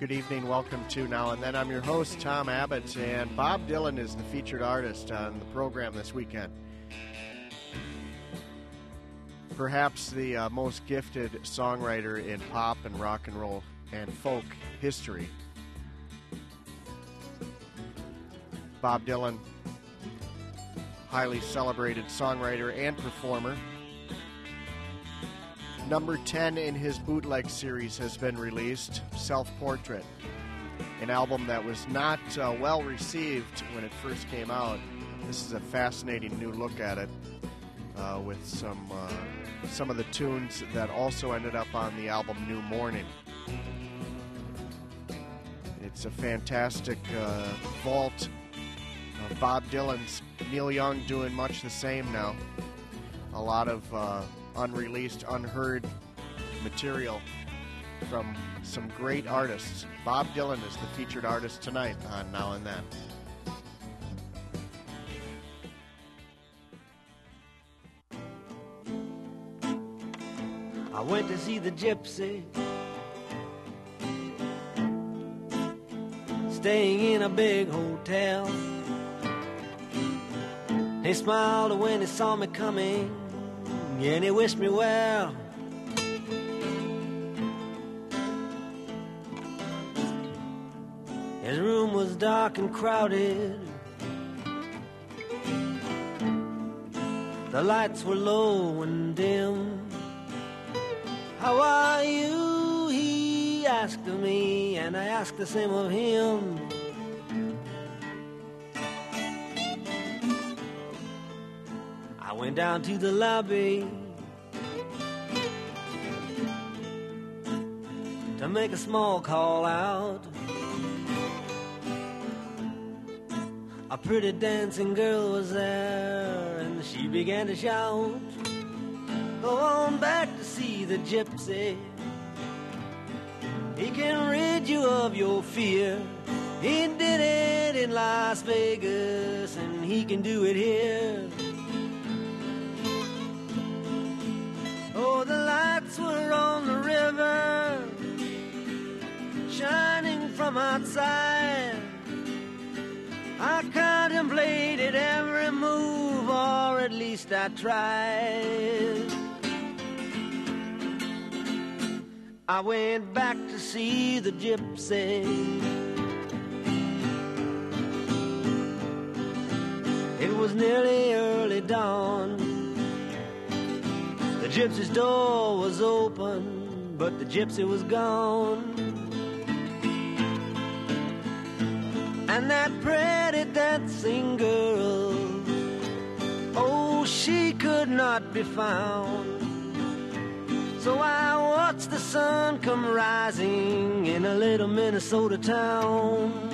Good evening. Welcome to Now and Then. I'm your host, Tom Abbott, and Bob Dylan is the featured artist on the program this weekend. Perhaps the most gifted songwriter in pop and rock and roll and folk history. Bob Dylan, highly celebrated songwriter and performer. Number 10 in his bootleg series has been released, Self-Portrait, an album that was not well received when it first came out. This is a fascinating new look at it with some of the tunes that also ended up on the album New Morning. It's a fantastic vault of Bob Dylan's. Neil Young doing much the same now. A lot of unreleased, unheard material from some great artists. Bob Dylan is the featured artist tonight on Now and Then. I went to see the Gypsy, staying in a big hotel. He smiled when he saw me coming, and he wished me well. His room was dark and crowded. The lights were low and dim. How are you? He asked of me, and I asked the same of him. I went down to the lobby to make a small call out. A pretty dancing girl was there, and she began to shout, "Go on back to see the Gypsy. He can rid you of your fear. He did it in Las Vegas, and he can do it here." Oh, the lights were on the river, shining from outside. I contemplated every move, or at least I tried. I went back to see the Gypsy. It was nearly early dawn. The Gypsy's door was open, but the Gypsy was gone. And that pretty dancing girl, oh, she could not be found. So I watched the sun come rising in a little Minnesota town.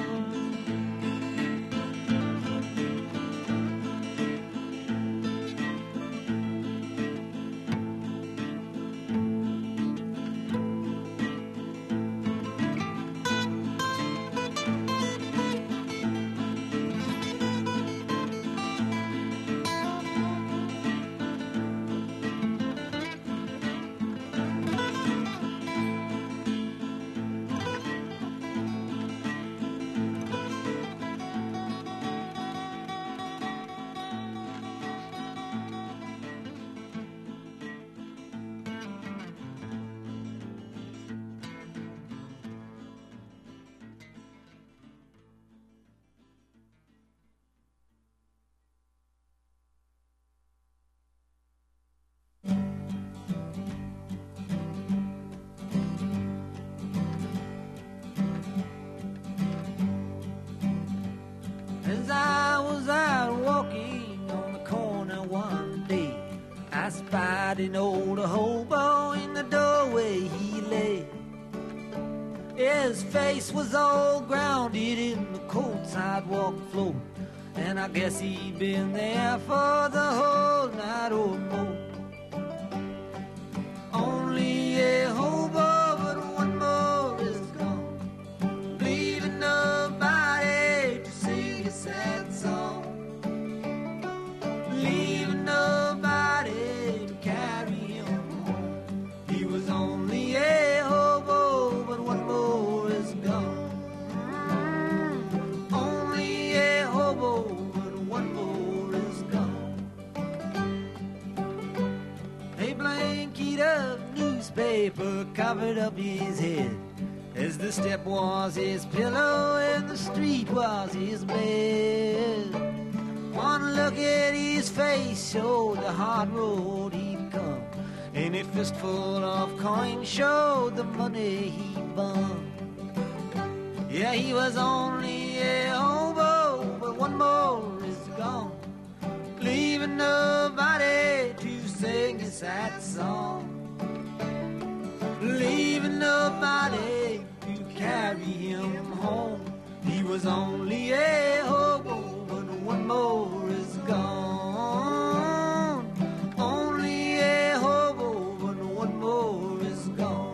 As I was out walking on the corner one day, I spied an old hobo in the doorway he lay. His face was all grounded in the cold sidewalk floor, and I guess he'd been there for the whole night or more. Only a hobo, but one more is gone, leaving nobody to sing a sad song, leaving nobody to carry him home. He was only a hobo, but one more is gone. blanket of newspaper covered up his head, as the step was his pillow and the street was his bed. One look at his face showed the hard road he'd come, and a fistful of coins showed the money he bummed. Yeah, he was only a hobo, but one more is gone, leaving nobody to sing his sad song, leaving nobody to carry him home. He was only a hobo, but one more is gone. Only a hobo, but one more is gone.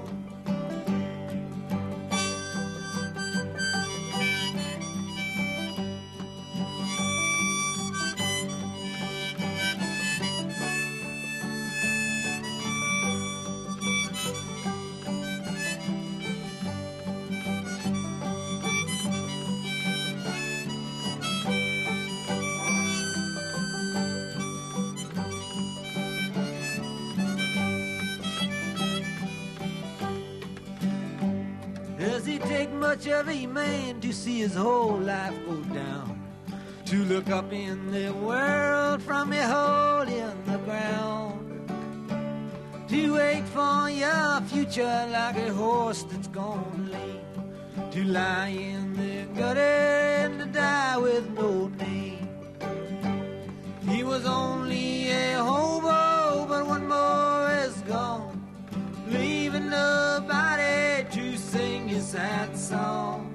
Does it take much of a man to see his whole life go down? To look up in the world from a hole in the ground? To wait for your future like a horse that's gone lame? To lie in the gutter and to die with no name? He was only a hobo, but one more is gone, leaving nobody to sing his sad song,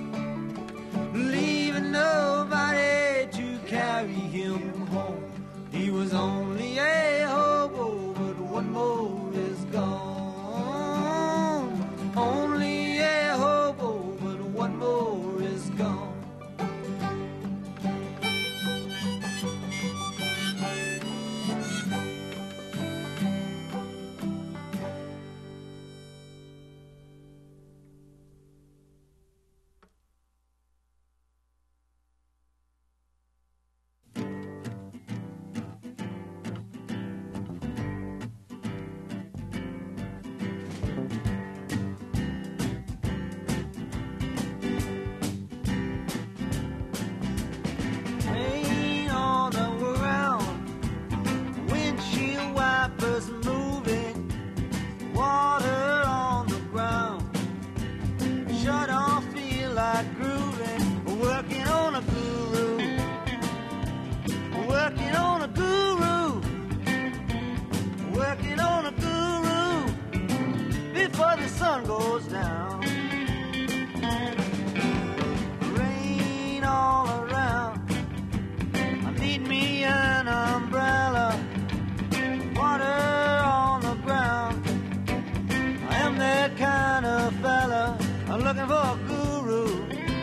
leaving nobody to carry him home. He was only a hobo, but one more is gone. Only a hobo, but one more is gone. Rain all around, windshield wipers moving, water on the ground. Sure don't feel like grooving, working on a guru, working on a guru, working on a guru before the sun goes down. Rain all around, I need me an umbrella, water on the ground. I am that kind of fella, I'm looking for a guru,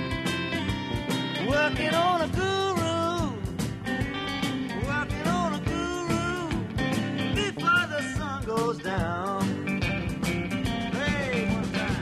working on a guru, working on a guru before the sun goes down. Hey, one time.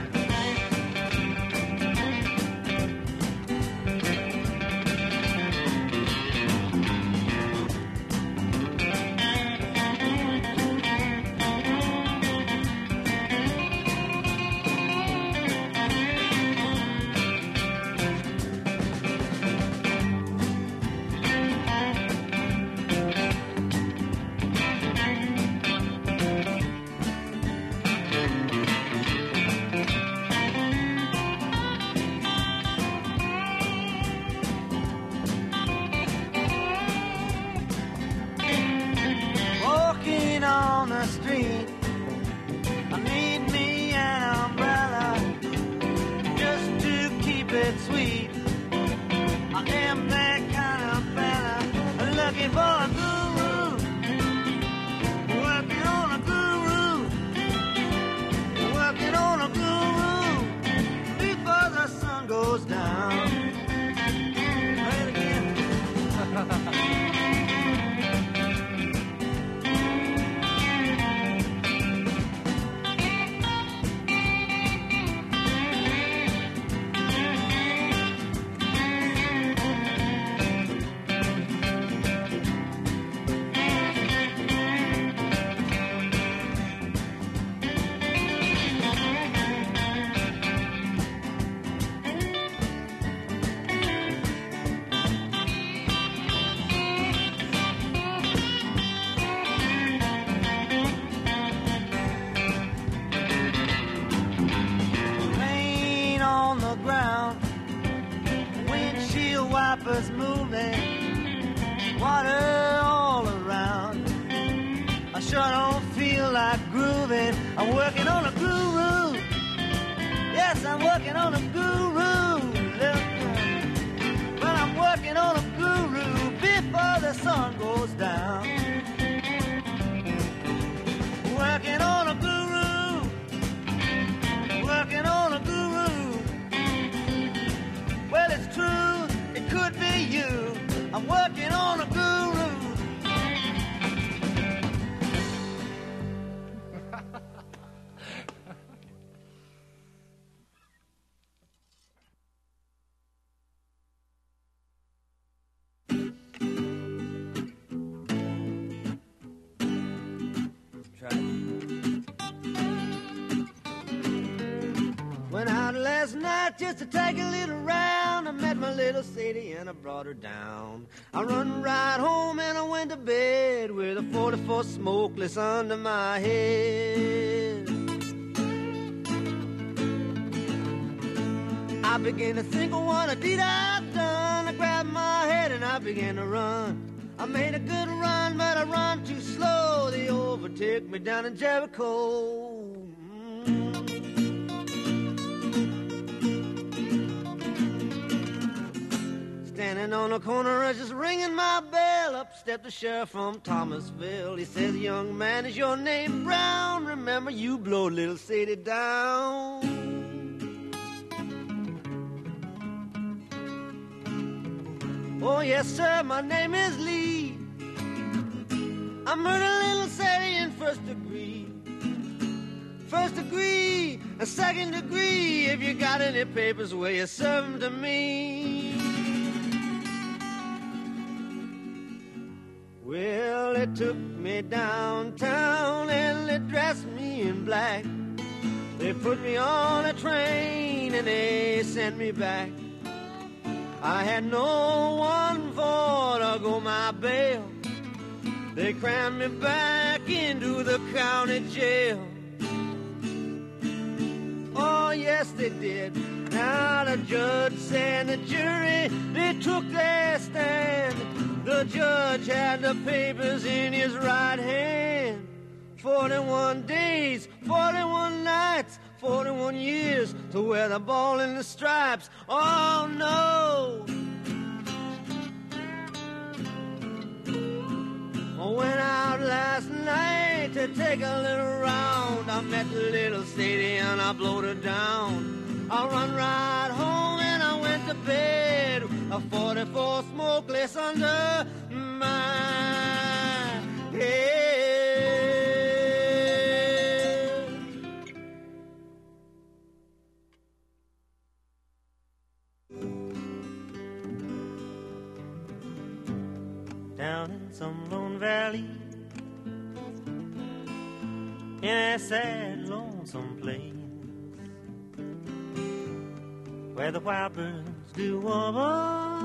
Walking on the street, I need me an umbrella just to keep it sweet. I am that kind of fella, looking for a guru, working on a guru, working on a guru before the sun goes down. Play it again. first moving, water all around. I sure don't feel like grooving. I'm working on a guru. Yes, I'm working on a guru. But I'm working on a guru before the sun goes down. Working on a guru. Working on a guru. Well, it's true, it could be you. I'm working on a guru. Went out last night just to take a little round. I met my little Sadie and I brought her down. I run right home and I went to bed with a 44 smokeless under my head. I began to think of what a deed I'd done. I grabbed my head and I began to run. I made a good run, but I run too slow. They overtook me down in Jericho. Standing on the corner, I was just ringing my bell. Up stepped the sheriff from Thomasville. He says, young man, is your name Brown? Remember, you blow little Sadie down. Oh, yes, sir, my name is Lee. I murdered little Sadie in first degree. First degree, a second degree. If you got any papers, well, you serve them to me. Well, they took me downtown and they dressed me in black. They put me on a train and they sent me back. I had no one for to go my bail. They crammed me back into the county jail. Oh, yes, they did. Now the judge and the jury, they took their stand. The judge had the papers in his right hand. 41 days, 41 nights, 41 years to wear the ball and the stripes. Oh, no. I went out last night to take a little round. I met little Sadie and I blowed her down. I run right home and I went to bed. A 44 smokeless under my head. Down in some lone valley, in a sad, lonesome place, where the wild birds do warble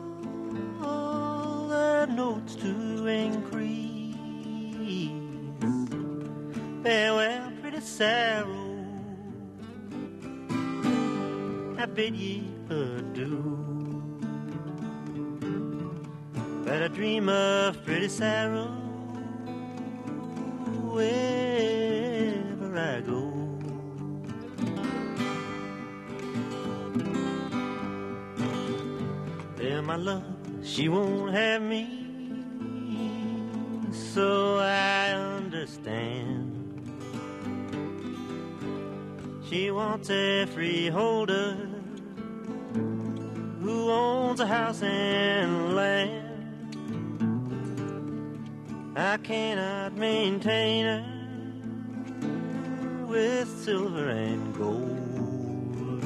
their notes to increase. Farewell, pretty sorrow, I bid ye adieu. But I dream of pretty sorrow wherever I go. There, my love, she won't have me, so I understand. She wants a freeholder who owns a house and land. I cannot maintain her with silver and gold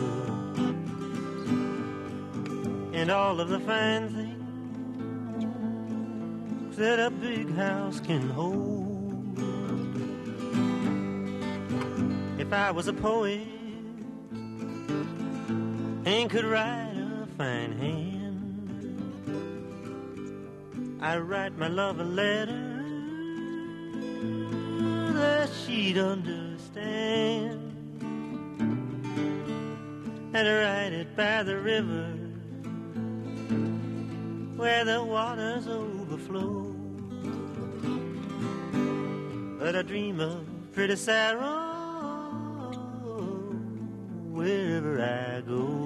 and all of the fine things that a big house can hold. If I was a poet and could write a fine hand, I'd write my love a letter that she'd understand, and write it by the river where the waters overflow. But I dream of pretty Sarah wherever I go.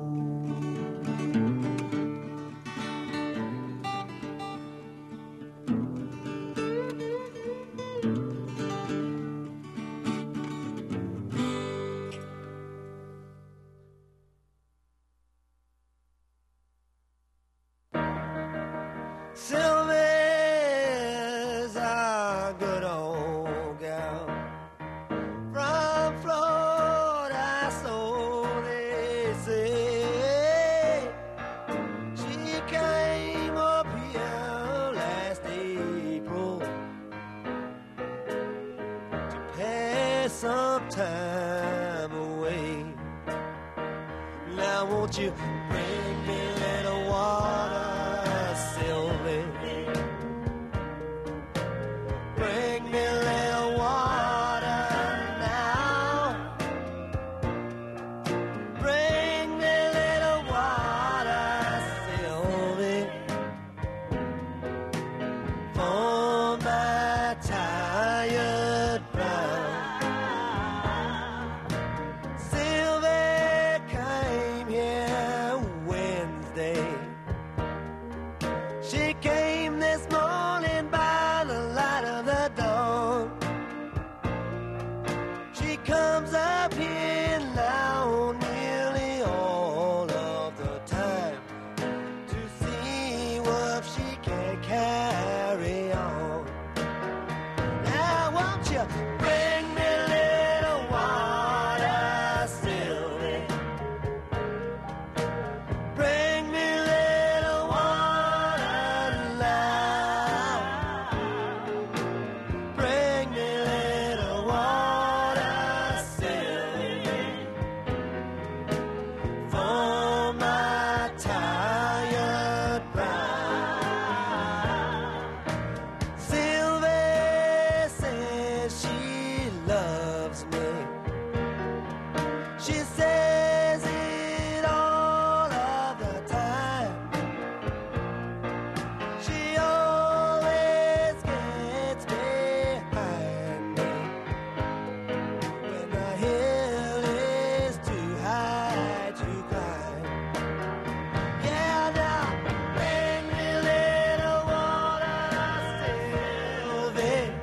Sylvia's a good old gal from Florida, so they say. She came up here last April to pass some time away. Now won't you bring me a little water, Sylvie? Bring me a little water now. Bring me a little water, Sylvie, for my tired brow. Sylvie came here Wednesday. She came this morning by the light of the dawn. She comes up here now nearly all of the time to see what she can carry on. Now won't you bring me a little water, Sylvie? Bring me a little water now. Bring me a little water, Sylvie, for my tired brow. Sylvie says she loves me. She says it all of the time. She always gets behind me when the hill is too high to climb. Yeah, now bring me a little water, Sylvie.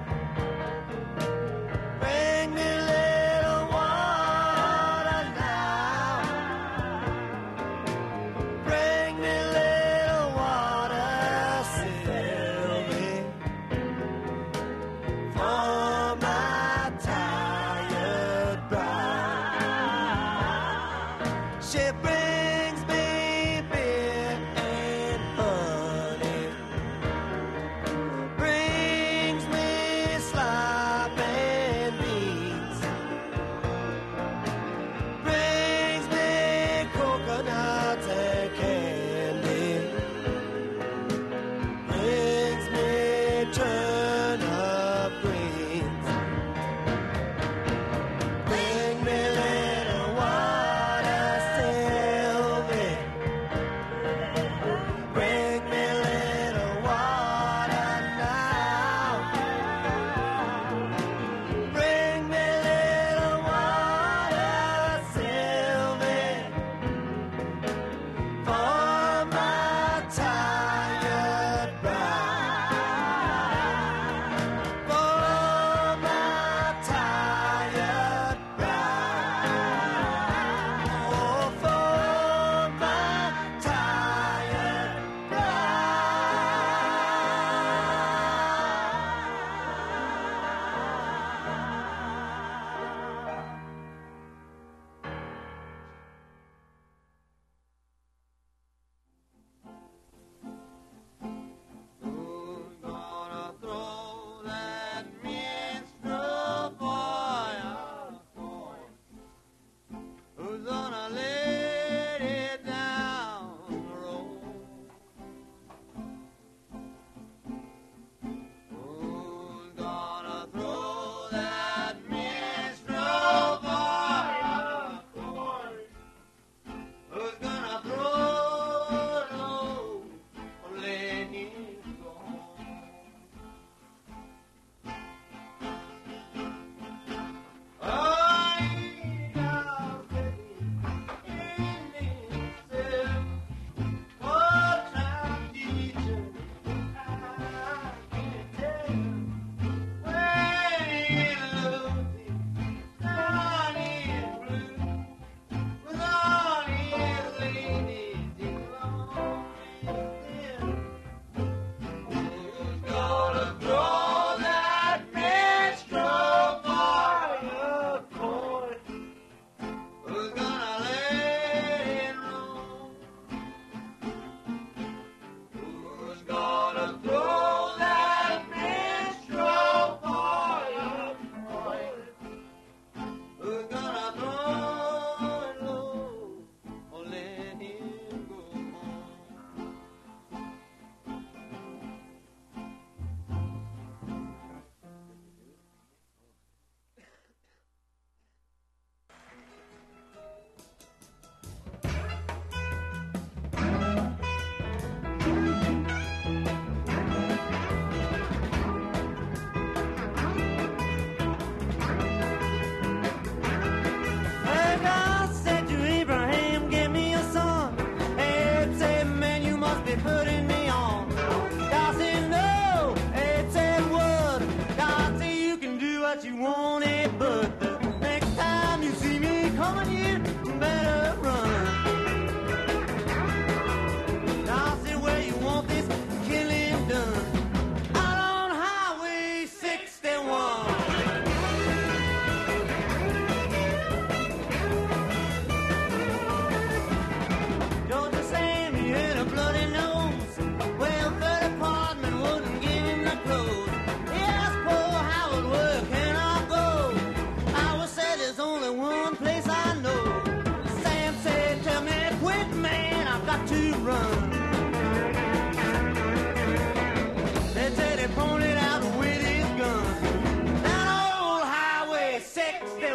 Bring me a little water now. Bring me a little water, Sylvie, for my tired brow. She brings me beer and honey, brings me slop and beans, brings me coconuts and candy, brings me turnip greens. Bring me a little water, Sylvie.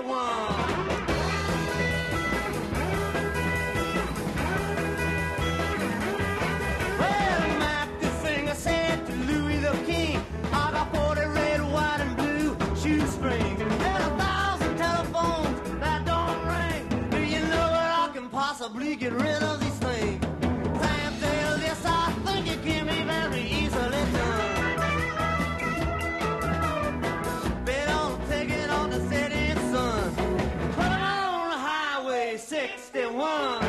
Well, Mac the singer said to Louis the King, I got 40 red, white, and blue shoestrings. There's 1,000 telephones that don't ring. Do you know where I can possibly get rid of these things? Sam says, yes, I think it can be very easily done. Bet on taking on the setting sun. Put it on Highway 61.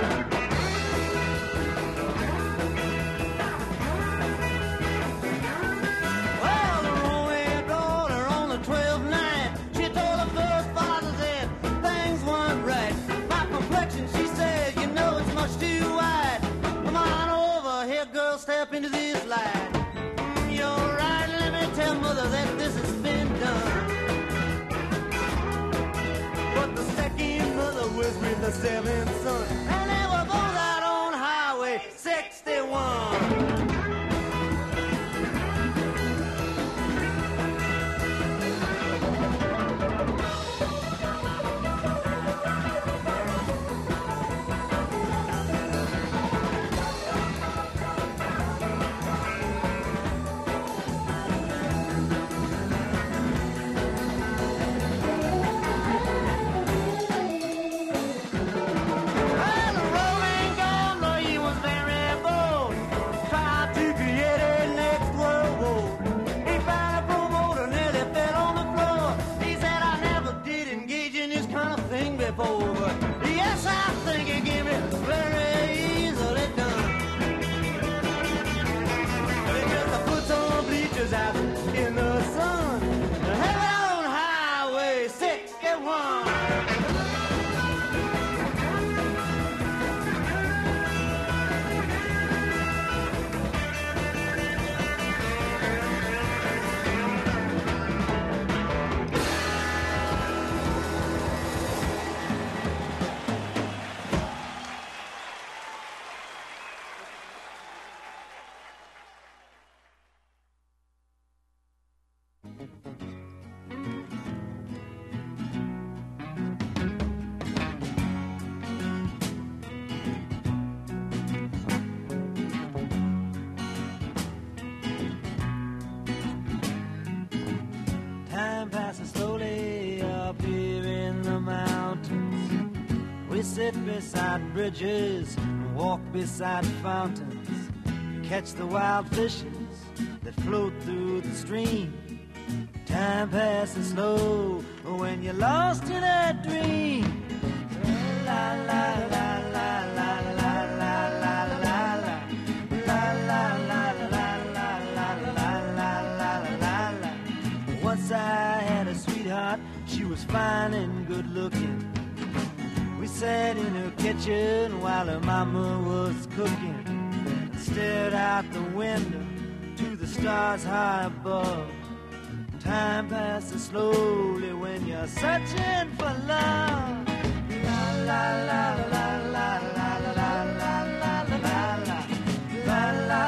Well, the Romeo daughter on the 12th night, she told her first father that things weren't right. My complexion, she said, you know it's much too wide. Come on over here, girl, step into this light. You're right, let me tell mother that this has been done. But the second mother was with the seventh son, and they were both out on Highway 61. Well, the rolling gambler, he was very bold. Tried to create a next world war. He found a promoter, nearly fell on the floor. He said, I never did engage in this kind of thing before. But yes, I think it can be very easily done. They just put some bleachers out in the sun. Heaven on Highway 61. Time passes slowly up here in the mountains. We sit beside bridges and walk beside fountains. Catch the wild fishes that float through the stream. Time passes slow when you're lost in a dream. La la la la la la la la la la la la la la la. Once I had a sweetheart, she was fine and good looking. We sat in her kitchen while her mama was cooking, and stared out the window to the stars high above. Time passes slowly when you're searching for love. La la la la la la la la la la la la la la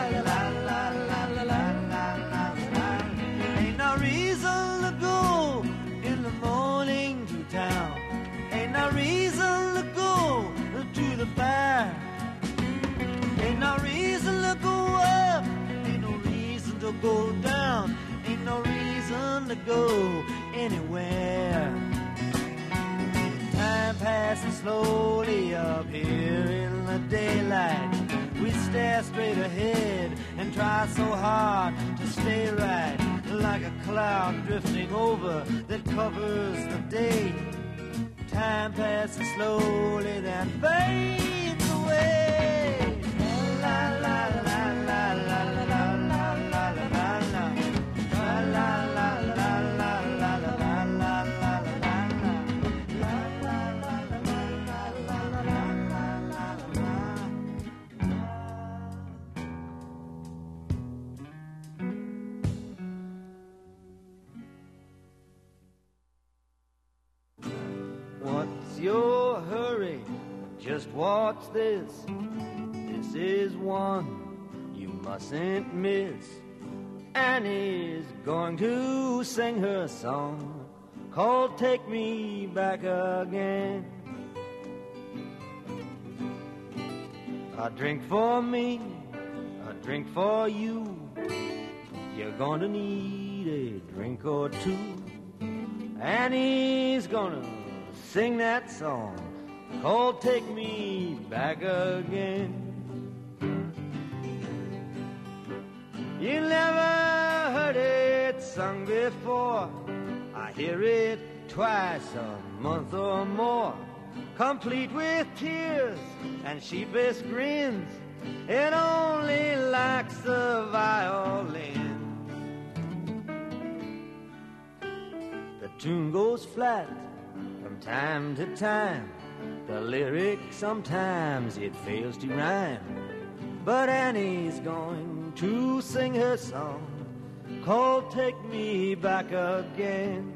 la. Ain't no reason to go in the morning to town. Ain't no reason to go to the fair. Ain't no reason to go up. Ain't no reason to go down. Ain't no reason to go anywhere. Time passes slowly up here in the daylight. We stare straight ahead and try so hard to stay right, like a cloud drifting over that covers the day. Time passes slowly, then fades away. La la la la la la la la la la la la la la What's your hurry? Just watch this. This is one you mustn't miss. Annie's going to sing her song, called Take Me Back Again. A drink for me, a drink for you. You're gonna need a drink or two. And he's gonna sing that song called Take Me Back Again. You never heard it sung before. I hear it twice a month or more, complete with tears and sheepish grins. It only lacks the violin. The tune goes flat from time to time. The lyric sometimes it fails to rhyme. But Annie's going to sing her song called Take Me Back Again.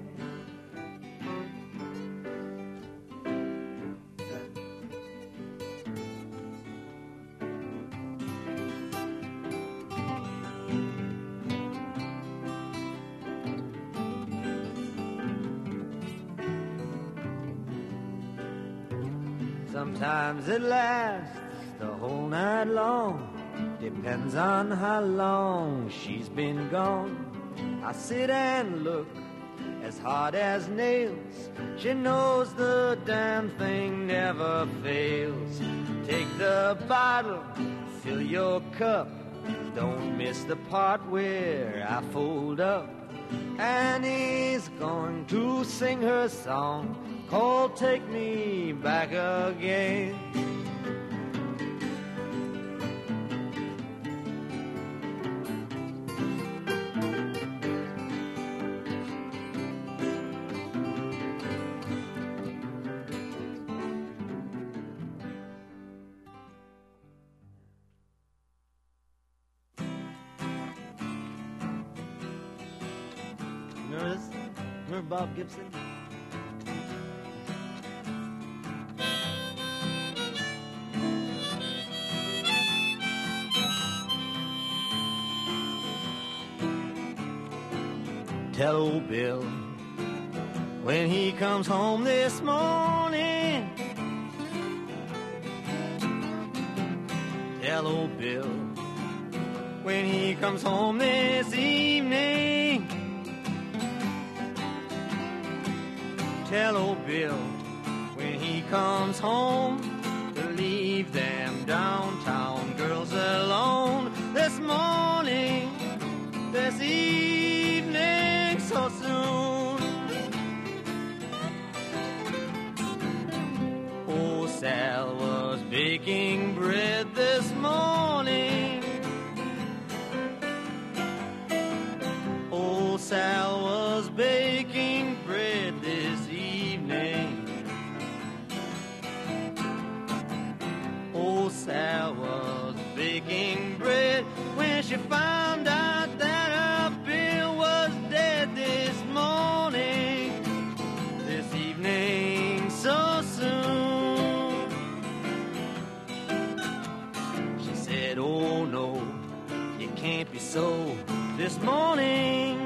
Sometimes it lasts the whole night long. Depends on how long she's been gone. I sit and look as hard as nails. She knows the damn thing never fails. Take the bottle, fill your cup. Don't miss the part where I fold up. Annie's going to sing her song called Take Me Back Again. Remember Bob Gibson? Tell old Bill when he comes home this morning. Tell old Bill when he comes home this evening. Tell old Bill when he comes home to leave them downtown girls alone this morning, this evening so soon. Old Sal was baking bread this morning. Old Sal was baking bread this evening. Old Sal was baking bread when she found out that her Bill was dead this morning, this evening so soon. She said, oh no, it can't be so this morning.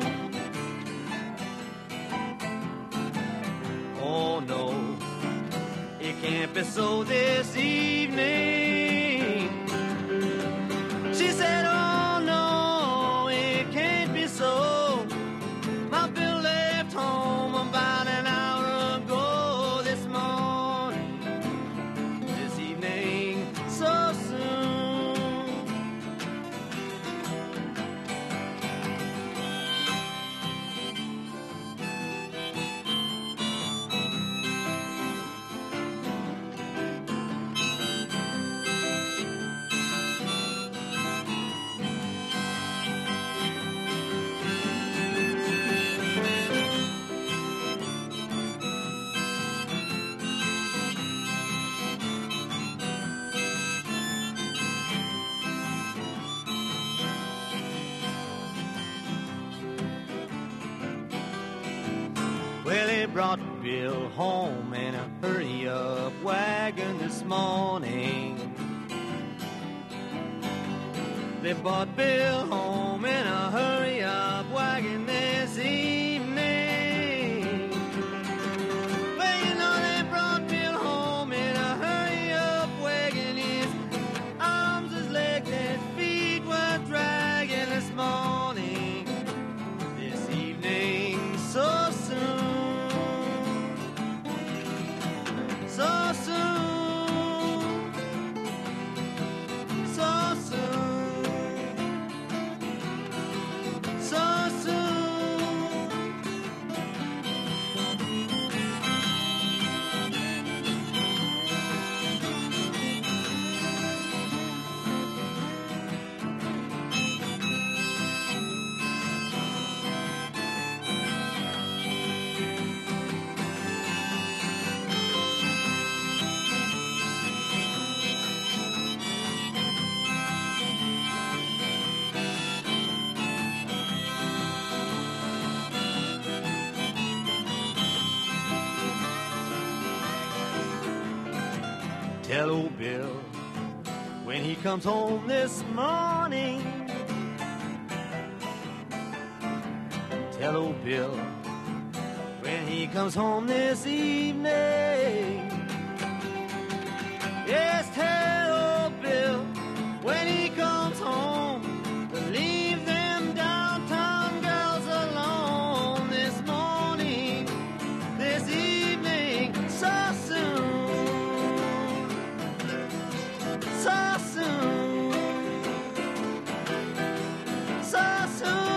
Oh no, it can't be so this evening. She said, oh no, it can't be so. My Bill left home about an hour ago this morning, this evening so soon. Well, they brought Bill home in a hurry-up wagon this morning. They brought Bill home in a hurry-up wagon this evening. Tell old Bill when he comes home this morning. Tell old Bill when he comes home this evening. Yes, tell old Bill when he comes home to leave them downtown girls alone this morning, this evening, so soon, so soon, so soon.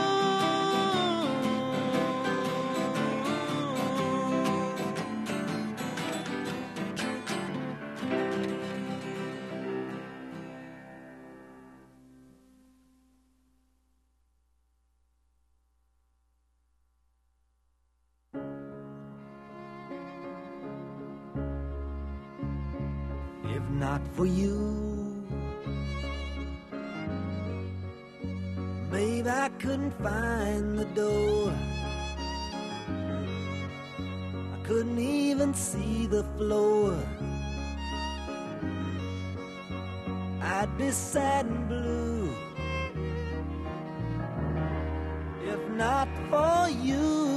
If not for you, babe, I couldn't find the door. I couldn't even see the floor. I'd be sad and blue if not for you.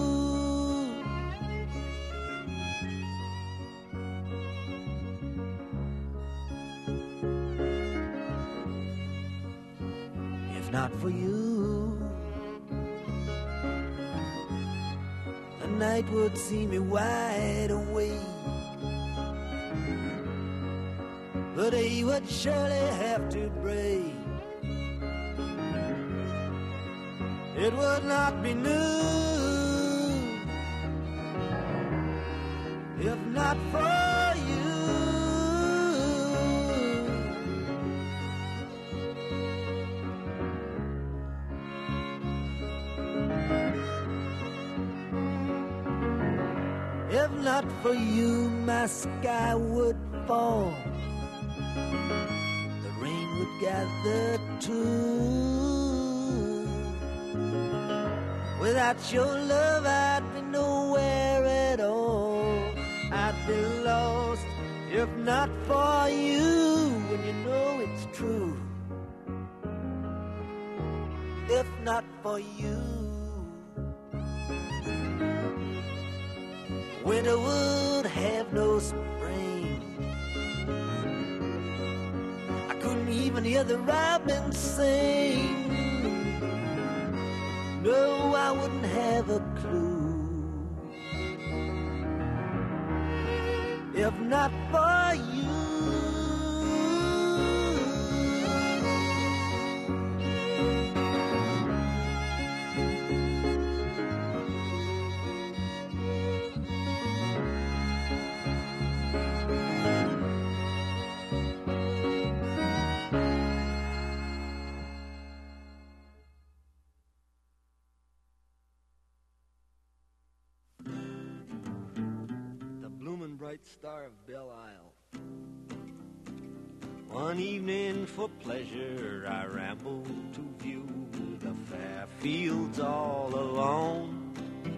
If not for you, the night would see me wide awake. The day would surely have to break. It would not be new if not for you. If not for you, my sky would fall. The rain would gather too. Without your love, I'd be nowhere at all. I'd be lost if not for you. And you know it's true. If not for you, winter would have no spring. I couldn't even hear the robins sing. No, I wouldn't have a clue if not for you. Bright star of Belle Isle. One evening for pleasure I rambled to view the fair fields all alone.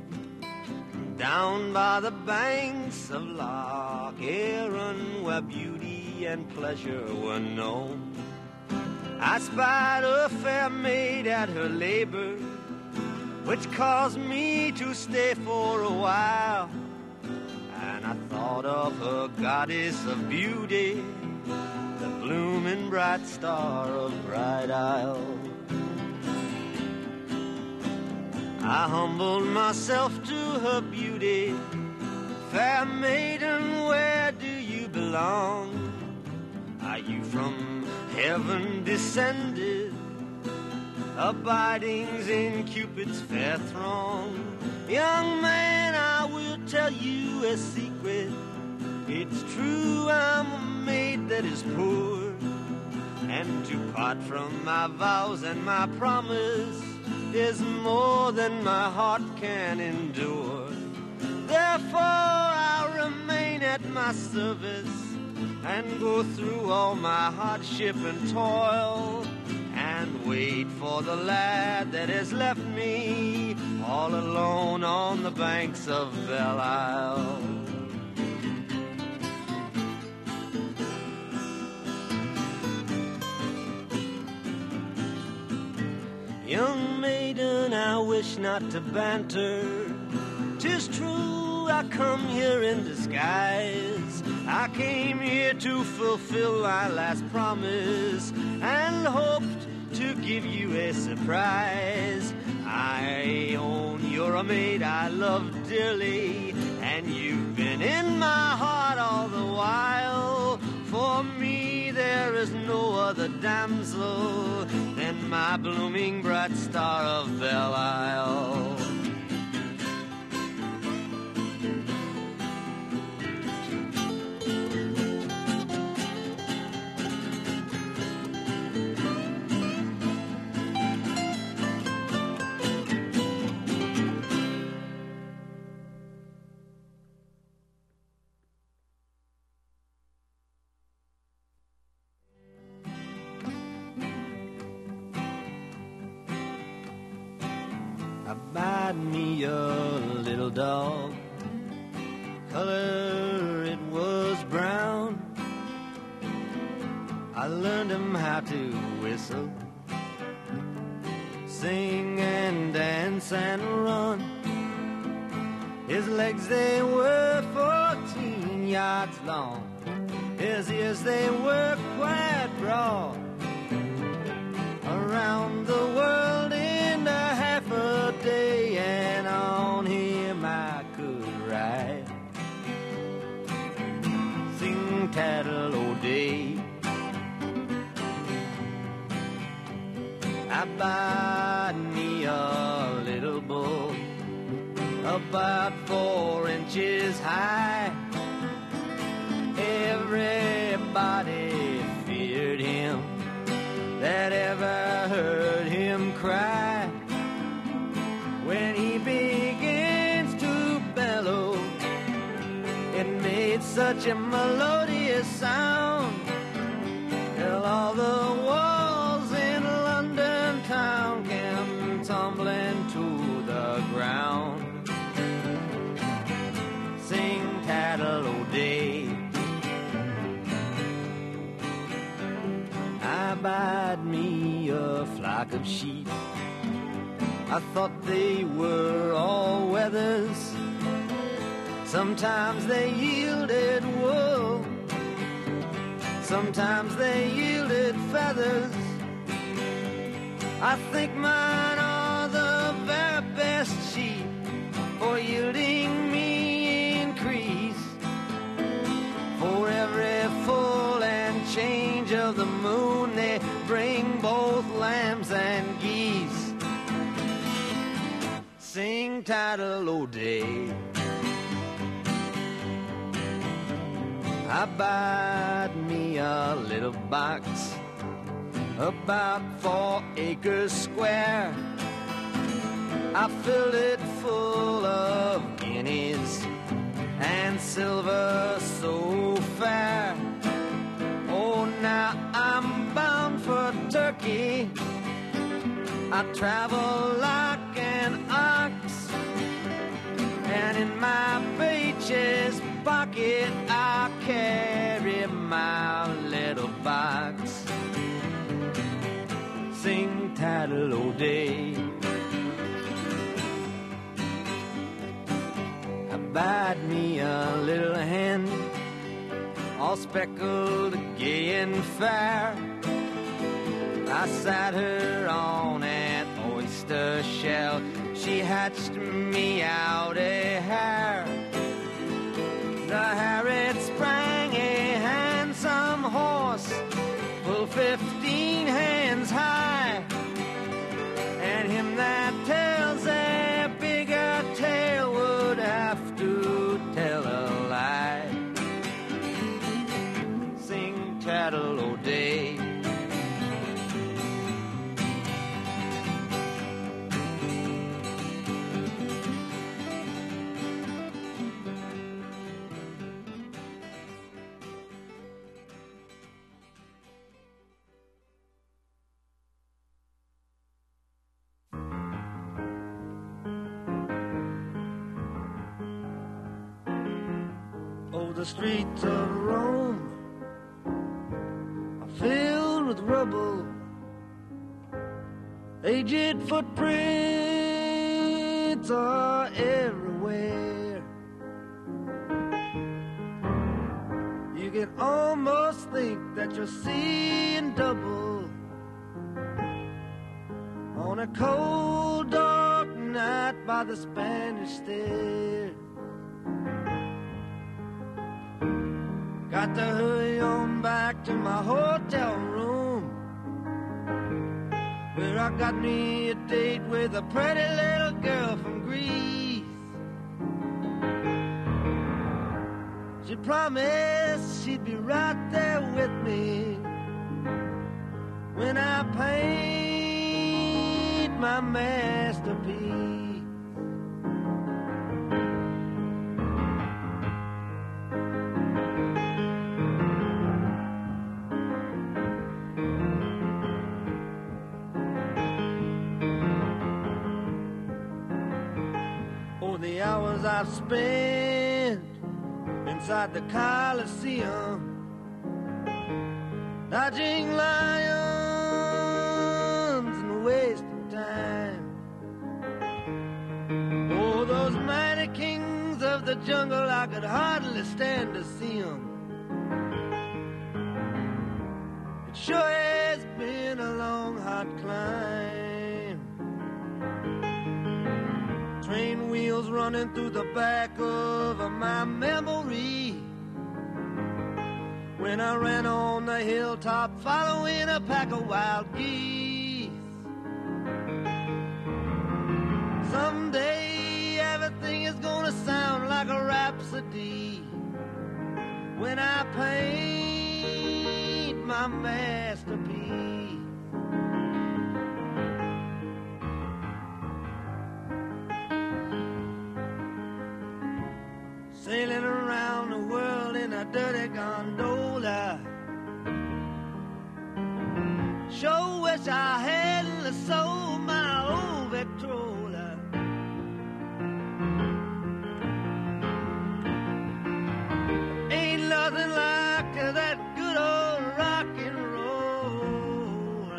Down by the banks of Loch Erin where beauty and pleasure were known, I spied a fair maid at her labor, which caused me to stay for a while. And I thought of her goddess of beauty, the blooming bright star of Bright Isle. I humbled myself to her beauty. Fair maiden, where do you belong? Are you from heaven descended, abiding in Cupid's fair throng? Young man, I will tell you a secret. It's true, I'm a maid that is poor, and to part from my vows and my promise is more than my heart can endure. Therefore I'll remain at my service and go through all my hardship and toil, and wait for the lad that has left me all alone on the banks of Belle Isle. Young maiden, I wish not to banter. 'Tis true, I come here in disguise. I came here to fulfill my last promise and hoped to give you a surprise. I own you're a maid I love dearly, and you've been in my heart all the while. For me there is no other damsel than my blooming bright star of Belle Isle. Buy me a little dog, color it was brown. I learned him how to whistle, sing and dance and run. His legs, they were 14 yards long. His ears, they were quite broad. Around the world in a half a day, and on him I could ride. Sing tattle all day. I bought me a little bull, about 4 inches high. Everybody feared him that ever heard him cry. When he begins to bellow, it made such a melodious sound, till all the walls in London town came tumbling to the ground. Sing tattle o' day. I bought me a flock of sheep. I thought they were all weathers. Sometimes they yielded wool, sometimes they yielded feathers. I think mine are the very best sheep, for yielding me increase. For every full and change of the moon, they bring both lambs and geese. Sing tattle o' day. I bought me a little box, about 4 acres square. I filled it full of guineas and silver so fair. Oh, now I'm bound for Turkey. I travel like an ox, and in my breeches pocket I carry my little box. Sing tattle o' day. I bought me a little hen, all speckled, gay and fair. I sat her on an oyster shell. She hatched me out a hare. The hare, it sprang a handsome horse, full 15 hands high. And him that tells a bigger tale would have to tell a lie. Sing tattle o' day. The streets of Rome are filled with rubble. Aged footprints are everywhere. You can almost think that you're seeing double on a cold, dark night by the Spanish Stair. Got to hurry on back to my hotel room, where I got me a date with a pretty little girl from Greece. She promised she'd be right there with me when I paint my masterpiece. The hours I've spent inside the Coliseum, dodging lions and wasting time. Oh, those mighty kings of the jungle, I could hardly stand to see them. It sure has been a long, hot climb. Train wheels running through the back of my memory, when I ran on the hilltop following a pack of wild geese. Someday everything is gonna sound like a rhapsody when I paint my masterpiece. Sailing around the world in a dirty gondola, sure wish I hadn't sold my old Victrola. Ain't nothing like that good old rock and roll.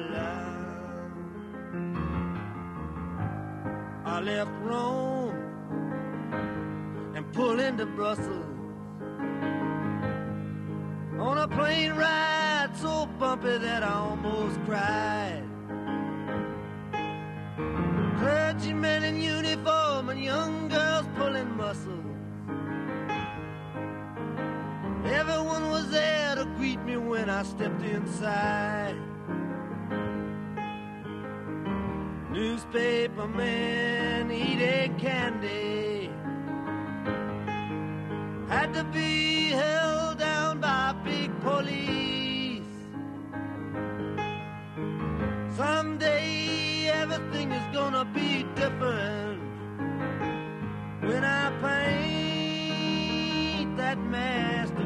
I left Rome and pulled into Brussels on a plane ride so bumpy that I almost cried. Clergymen in uniform and young girls pulling muscles. Everyone was there to greet me when I stepped inside. Newspaper men eating candy had to be held down by big police. Someday everything is gonna be different when I paint that masterpiece.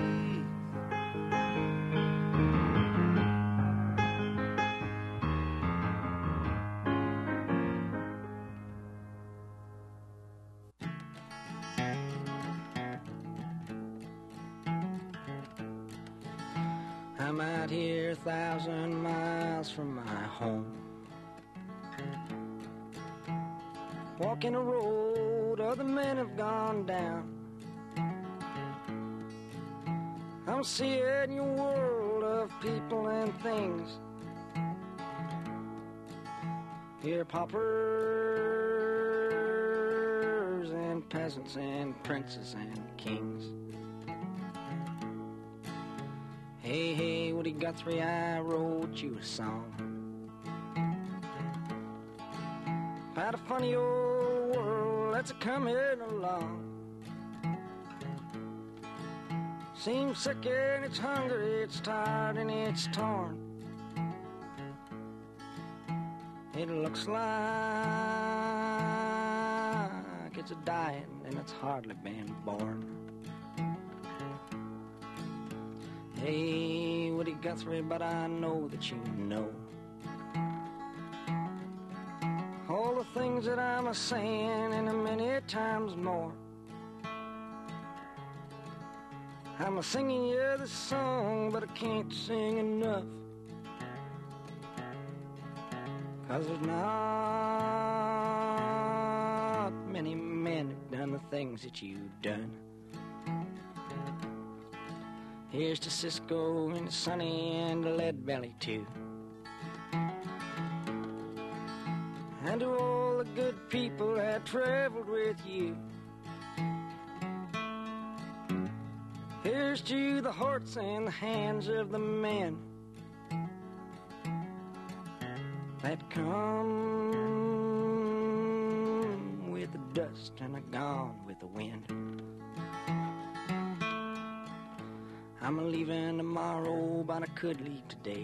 I'm out here 1,000 miles from my home, walking a road other men have gone down. I'm seeing your world of people and things, here paupers and peasants and princes and kings. Hey, hey, Woody Guthrie, I wrote you a song about a funny old world that's a-coming along. Seems sick and it's hungry, it's tired and it's torn. It looks like it's a dying and it's hardly been born. Hey, Woody Guthrie, but I know that you know all the things that I'm a-saying and a many times more. I'm a-singing you this song, but I can't sing enough, 'cause there's not many men who've done the things that you've done. Here's to Cisco and to Sonny and to Lead Belly too, and to all the good people that traveled with you. Here's to the hearts and the hands of the men that come with the dust and are gone with the wind. I'm a-leaving tomorrow, but I could leave today.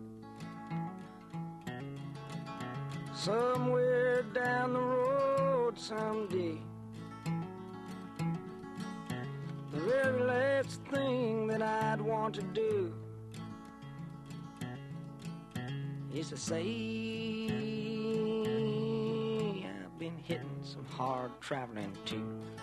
Somewhere down the road someday. The very last thing that I'd want to do is to say I've been hitting some hard traveling too.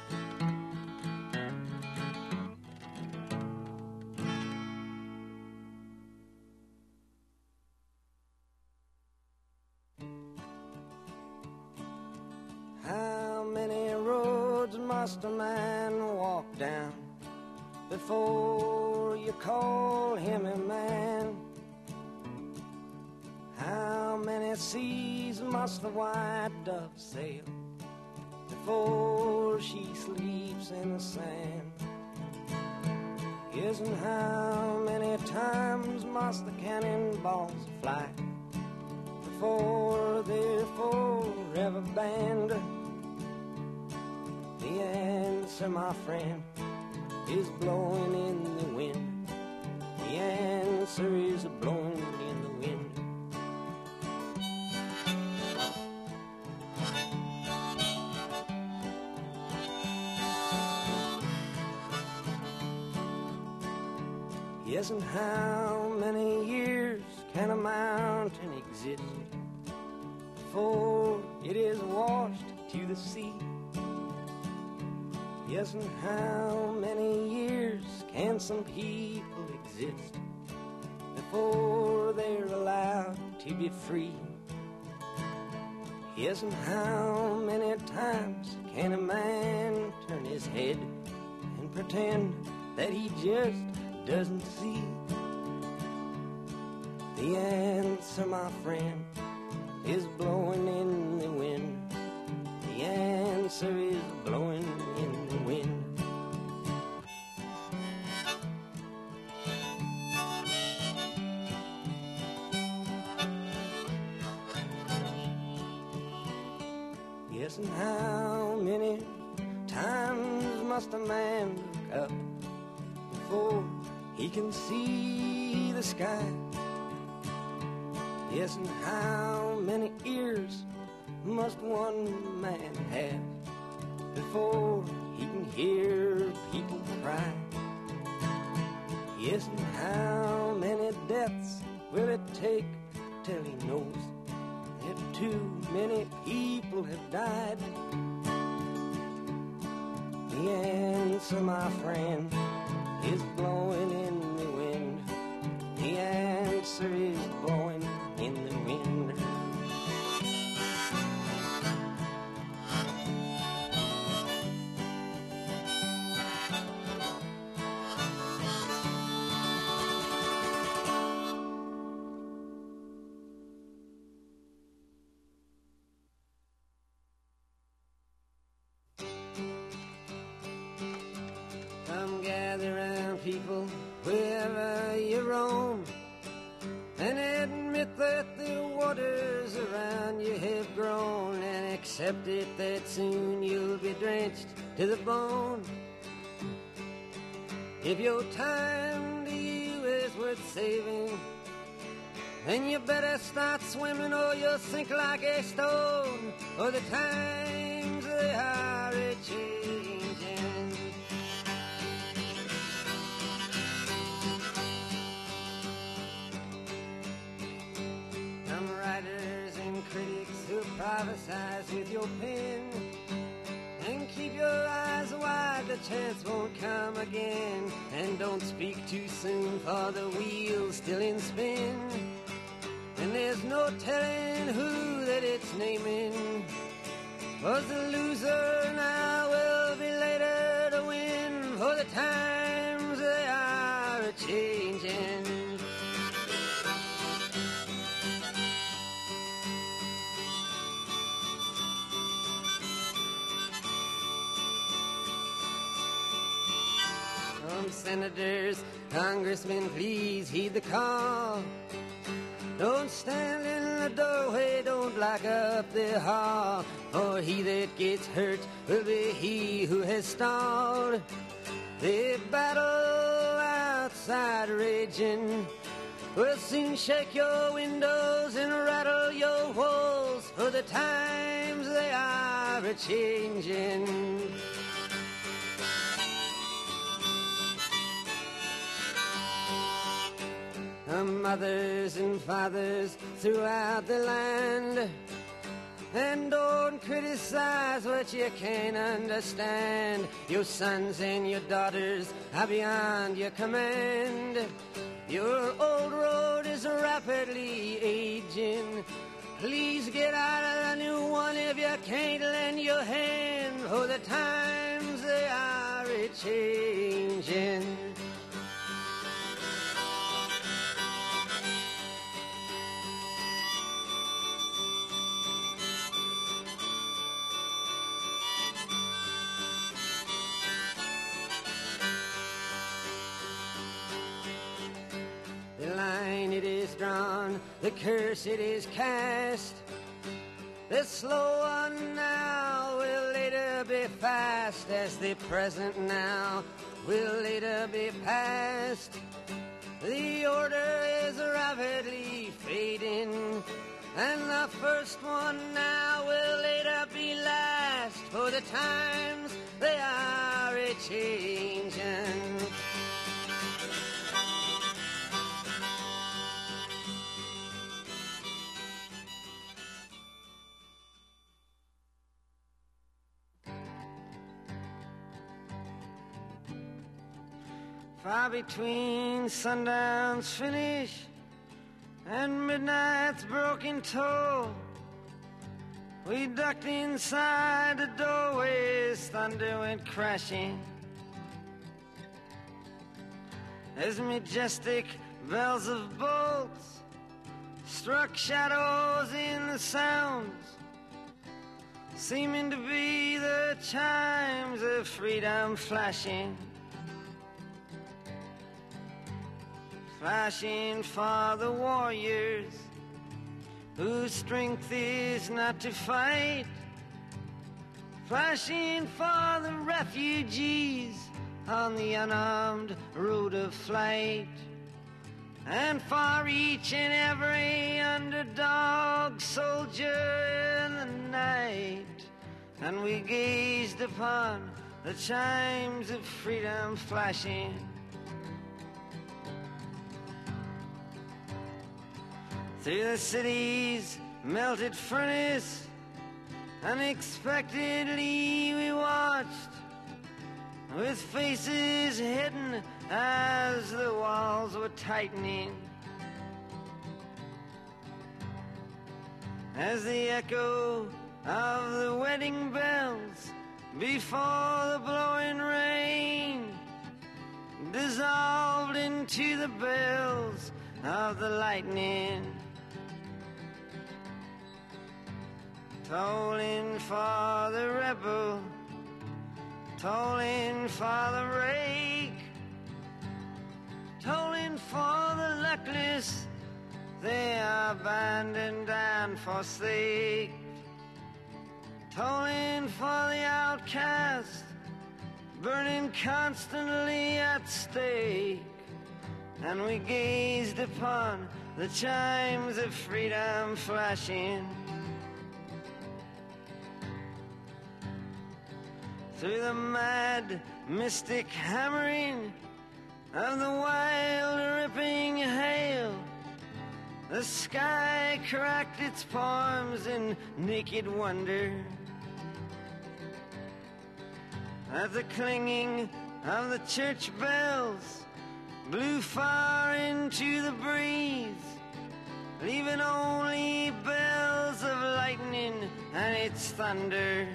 How many roads must a man walk down before you call him a man? How many seas must the white dove sail before she sleeps in the sand? Yes, and how many times must the cannonballs fly before they're forever banned? The answer, my friend, is blowing in the wind. The answer is blowing in the wind. Yes, and how many years can a mountain exist before it is washed to the sea? Yes, and how many years can some people exist before they're allowed to be free? Yes, and how many times can a man turn his head and pretend that he just doesn't see? The answer, my friend, is blowing in the wind. The answer is blowing in the wind. Yes, and how many times must a man look up before he can see the sky? Yes, and how many ears must one man have before he can hear people cry? Yes, and how many deaths will it take till he knows that too many people have died? The answer, my friend, is blowing in the wind. The answer is blowing in the wind. Come gather round, people, wherever you roam, and admit that the waters around you have grown, and accept it that soon you'll be drenched to the bone. If your time to you is worth saving, then you better start swimming or you'll sink like a stone, or the times they are a-changing. Some writers and critics who prophesize with your pen, and keep your eyes wide, the chance won't come again. And don't speak too soon, for the wheel's still in spin. And there's no telling who that it's naming. Was the loser now will be later to win, for the times they are a-changing. Senators, congressmen, please heed the call. Don't stand in the doorway, don't block up the hall, for he that gets hurt will be he who has stalled. The battle outside raging will soon shake your windows and rattle your walls, for the times they are a-changing. Mothers and fathers throughout the land, and don't criticize what you can't understand. Your sons and your daughters are beyond your command. Your old road is rapidly aging. Please get out of the new one if you can't lend your hand, for the times they are a-changing. It is drawn, the curse it is cast. The slow one now will later be fast, as the present now will later be past. The order is rapidly fading, and the first one now will later be last, for the times they are a-changing. Far between sundown's finish and midnight's broken toll, we ducked inside the doorways, thunder went crashing. As majestic bells of bolts struck shadows in the sounds, seeming to be the chimes of freedom flashing. Flashing for the warriors whose strength is not to fight. Flashing for the refugees on the unarmed road of flight. And for each and every underdog soldier in the night. And we gazed upon the chimes of freedom flashing. Through the city's melted furnace, unexpectedly we watched, with faces hidden as the walls were tightening. As the echo of the wedding bells before the blowing rain dissolved into the bells of the lightning. Tolling for the rebel, tolling for the rake, tolling for the luckless, they are abandoned and forsaken. Tolling for the outcast, burning constantly at stake. And we gazed upon the chimes of freedom flashing. Through the mad, mystic hammering of the wild, ripping hail, the sky cracked its palms in naked wonder. At the clanging of the church bells blew far into the breeze, leaving only bells of lightning and its thunder.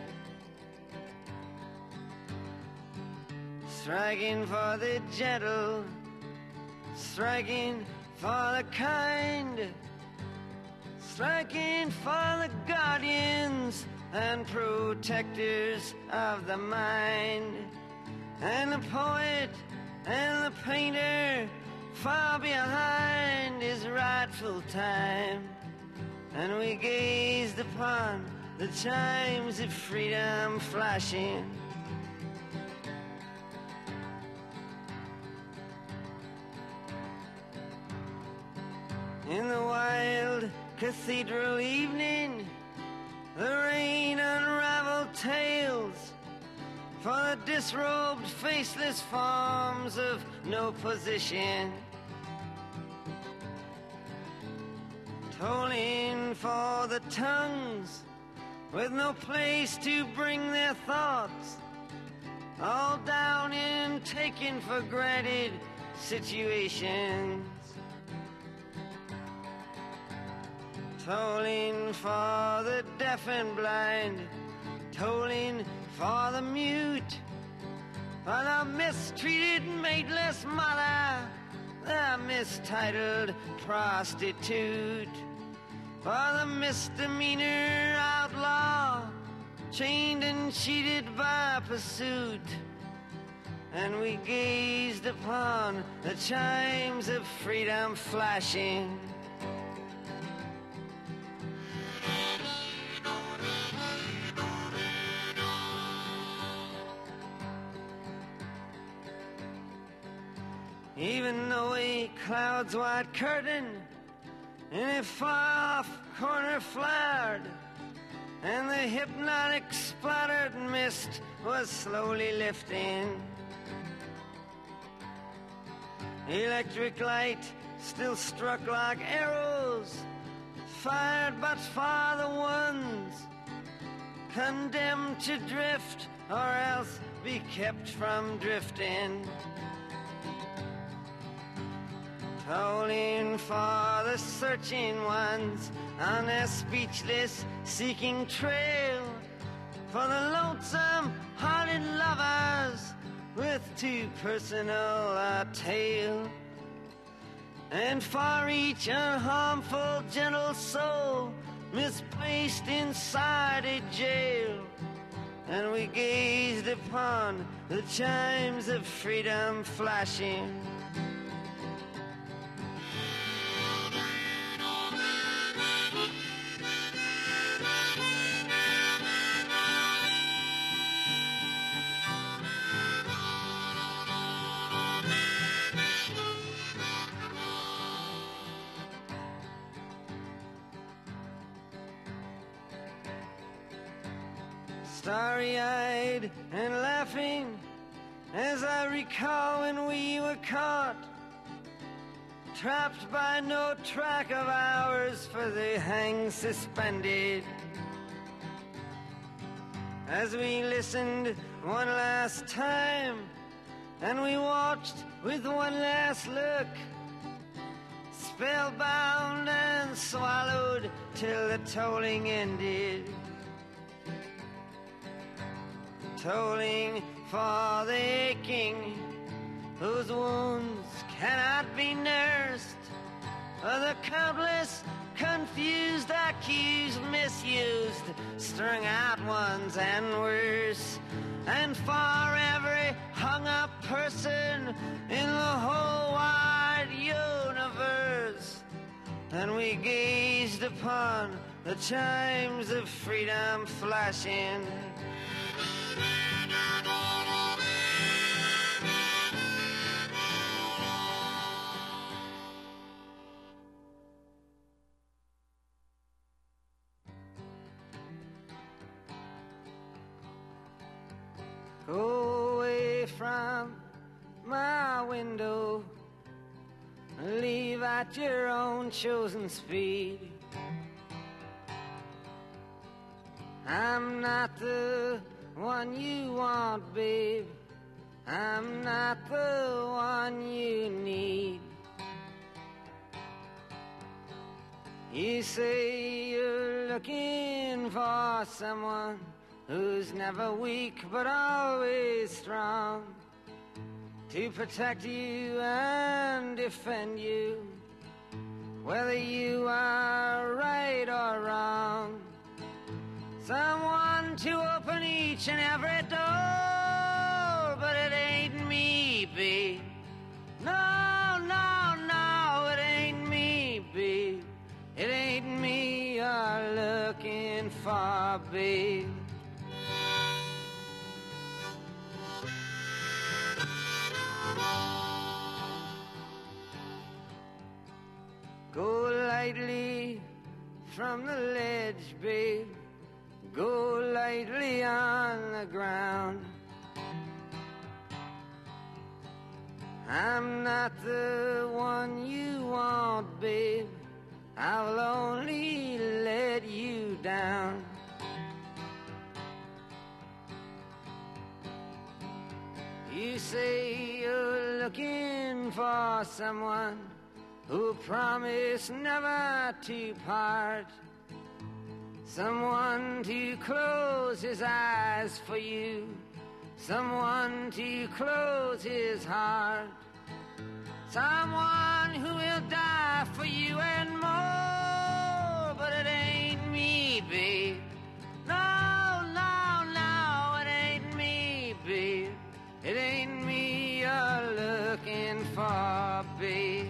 Striking for the gentle, striking for the kind, striking for the guardians and protectors of the mind. And the poet and the painter far behind his rightful time. And we gazed upon the chimes of freedom flashing. In the wild cathedral evening, the rain unraveled tales for the disrobed, faceless forms of no position, tolling for the tongues with no place to bring their thoughts, all down in taken for granted situations. Tolling for the deaf and blind, tolling for the mute, for the mistreated mateless mother, the mistitled prostitute, for the misdemeanor outlaw, chained and cheated by pursuit. And we gazed upon the chimes of freedom flashing. Even though a cloud's white curtain in a far-off corner flared, and the hypnotic splattered mist was slowly lifting, electric light still struck like arrows, fired but for the ones condemned to drift or else be kept from drifting. Tolling for the searching ones on their speechless seeking trail, for the lonesome-hearted lovers with too personal a tale, and for each unharmful gentle soul misplaced inside a jail. And we gazed upon the chimes of freedom flashing. Starry-eyed and laughing as I recall when we were caught, trapped by no track of ours for the hang suspended. As we listened one last time and we watched with one last look, spellbound and swallowed till the tolling ended. Tolling for the aching whose wounds cannot be nursed, for the countless confused, accused, misused, strung out ones and worse, and for every hung-up person in the whole wide universe. And we gazed upon the chimes of freedom flashing. Go away from my window, leave at your own chosen speed. I'm not the one you want, babe. I'm not the one you need. You say you're looking for someone who's never weak but always strong, to protect you and defend you, whether you are right or wrong. Someone to open each and every door, but it ain't me, babe. No, no, no, it ain't me, babe. It ain't me you're looking for, babe. Go lightly from the ledge, babe. Go lightly on the ground. I'm not the one you want, babe. I'll only let you down. You say you're looking for someone who promised never to part, someone to close his eyes for you, someone to close his heart, someone who will die for you and more. But it ain't me, babe. No, no, no, it ain't me, babe. It ain't me you're looking for, babe.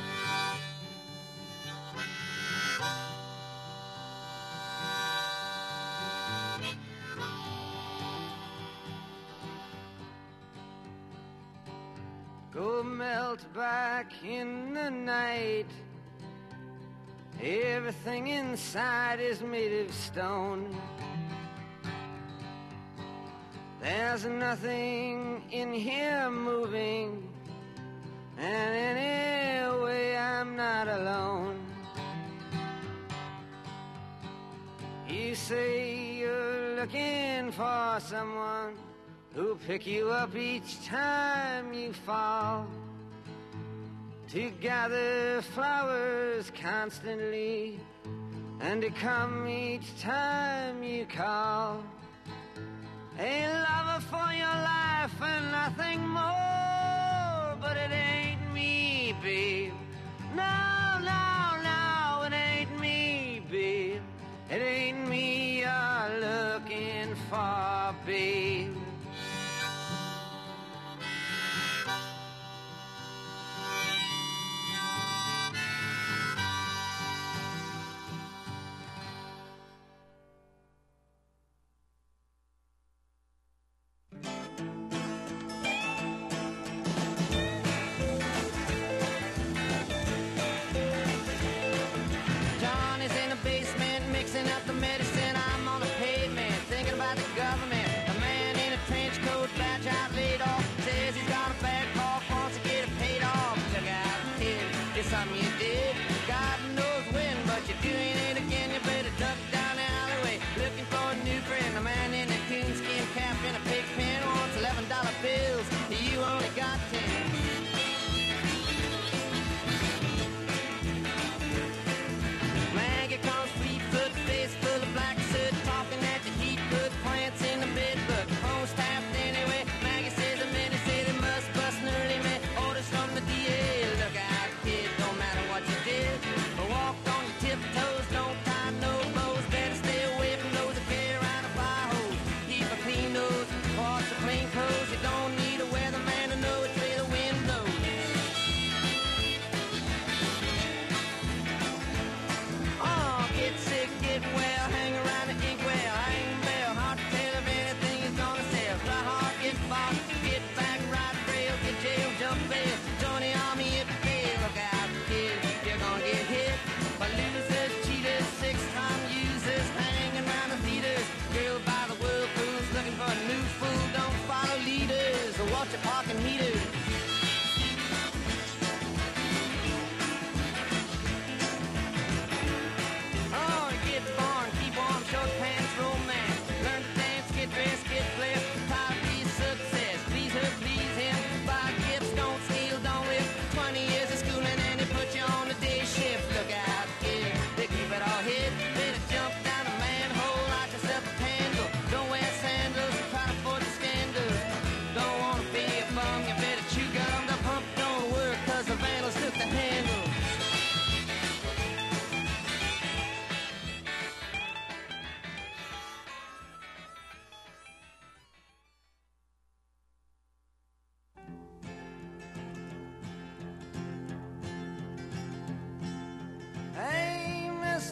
Go melt back in the night. Everything inside is made of stone. There's nothing in here moving, and anyway I'm not alone. You say you're looking for someone who'll pick you up each time you fall, to gather flowers constantly, and to come each time you call. A lover for your life and nothing more. But it ain't me, babe. No, no, no, it ain't me, babe. It ain't me you're looking for, babe.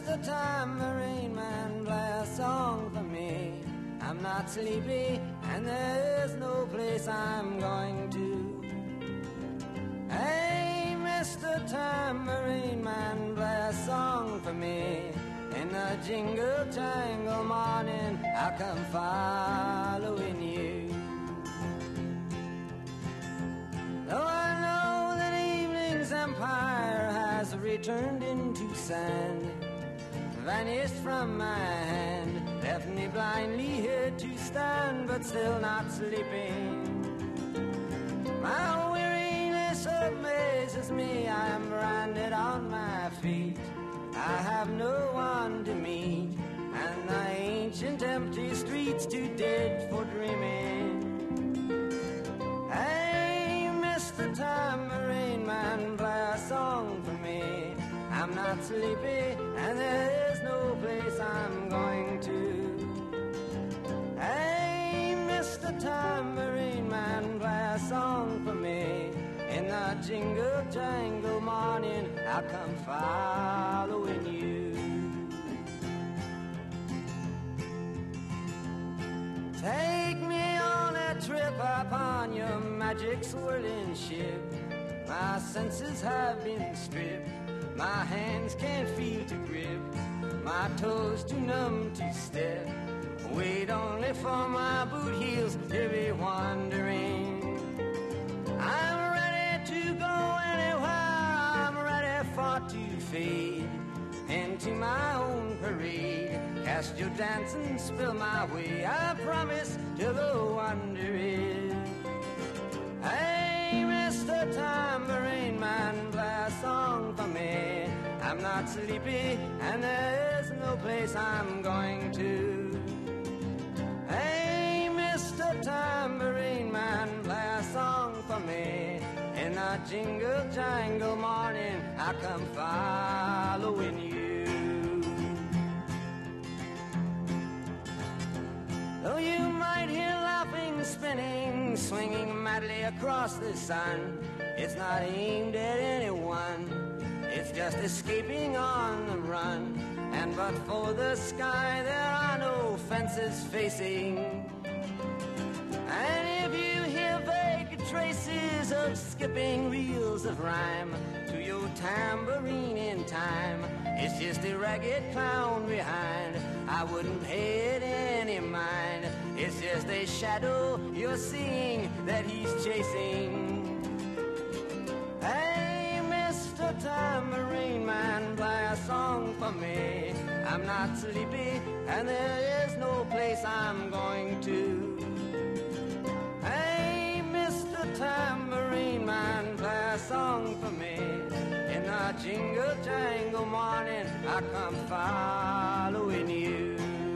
Mr. Tambourine Man, play a song for me. I'm not sleepy and there's no place I'm going to. Hey, Mr. Tambourine Man, play a song for me. In the jingle jangle morning, I'll come following you. Though I know that evening's empire has returned into sand, vanished from my hand, left me blindly here to stand, but still not sleeping. My weariness amazes me, I am branded on my feet. I have no one to meet, and the ancient empty streets too dead for dreaming. Hey, Mr. Tambourine Man, play a song for me. I'm not sleepy, and there is no place I'm going to. Hey, Mr. Tambourine Man, play a song for me. In the jingle jangle morning, I'll come following you. Take me on a trip upon your magic swirling ship. My senses have been stripped, my hands can't feel to grip, my toes too numb to step. Wait only for my boot heels to be wandering. I'm ready to go anywhere, I'm ready for to fade into my own parade. Cast your dance and spill my way, I promise to go under it. Hey, Mr. Tambourine Man, play a song for me. I'm not sleepy and there's no place I'm going to. Hey, Mr. Tambourine Man, play a song for me. In the jingle jangle morning, I come following you. Though you might hear laughing, spinning, swinging madly across the sun, it's not aimed at anyone, it's just escaping on the run. And but for the sky, there are no fences facing. And if you hear vague traces of skipping reels of rhyme to your tambourine in time, it's just a ragged clown behind. I wouldn't pay it any mind. It's just a shadow you're seeing that he's chasing. Hey, Mr. Tambourine Man, play a song for me. I'm not sleepy and there is no place I'm going to. Hey, Mr. Tambourine Man, play a song for me. In the jingle jangle morning, I come following you.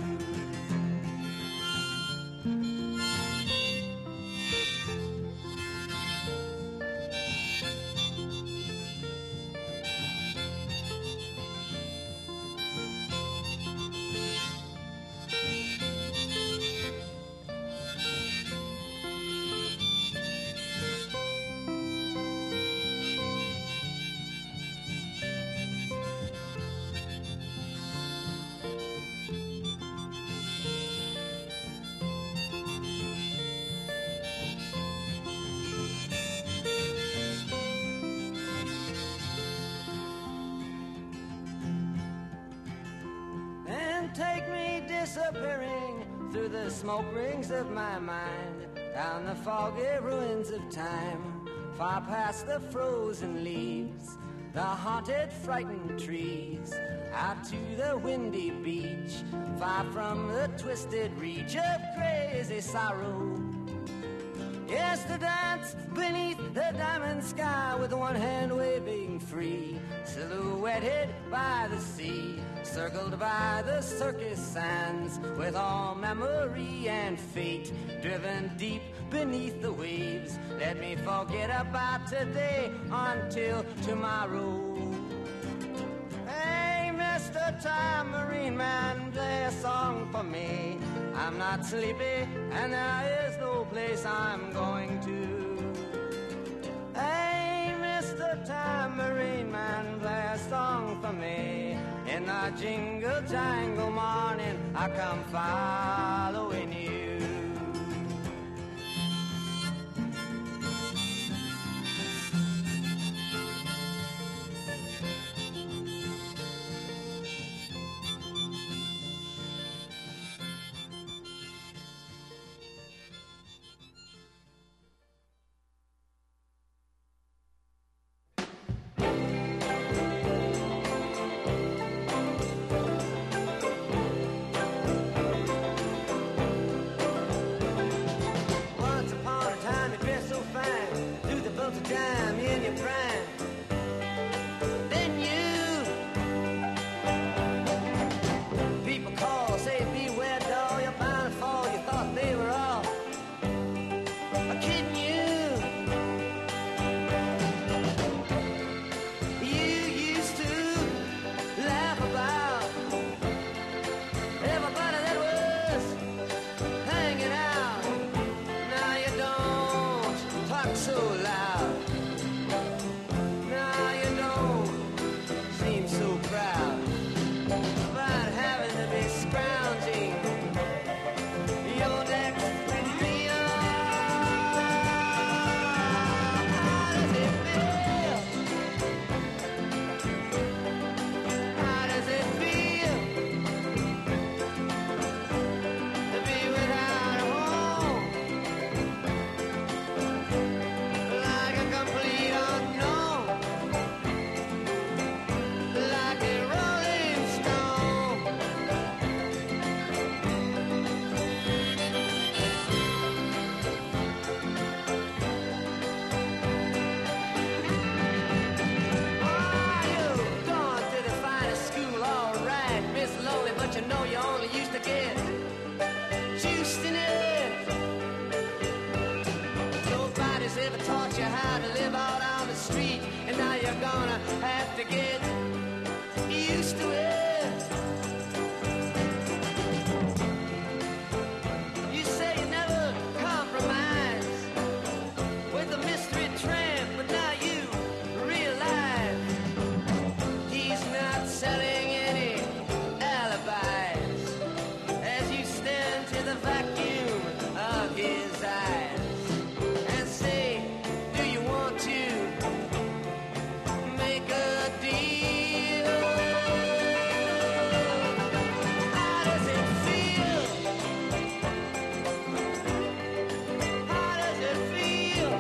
Take me disappearing through the smoke rings of my mind, down the foggy ruins of time, far past the frozen leaves, the haunted, frightened trees, out to the windy beach, far from the twisted reach of crazy sorrow. Yes, to dance beneath the diamond sky with one hand waving free, silhouetted by the sea, circled by the circus sands, with all memory and fate driven deep beneath the waves. Let me forget about today until tomorrow. Hey, Mr. Tambourine Man, play a song for me. I'm not sleepy and there is no place I'm going to. Hey, Mr. Tambourine Man, play a song for me. In the jingle jangle morning, I come following you. Time in your prime, then you people call, say beware doll, you're bound to fall. You thought they were all kidding you. You used to laugh about everybody that was hanging out. Now you don't talk so loud. Gonna have to get used to it. You say you never compromise with the mystery tramp, but now you realize he's not selling any alibis as you stare into the vacuum of his eyes and say, do you want to make a deal? How does it feel? How does it feel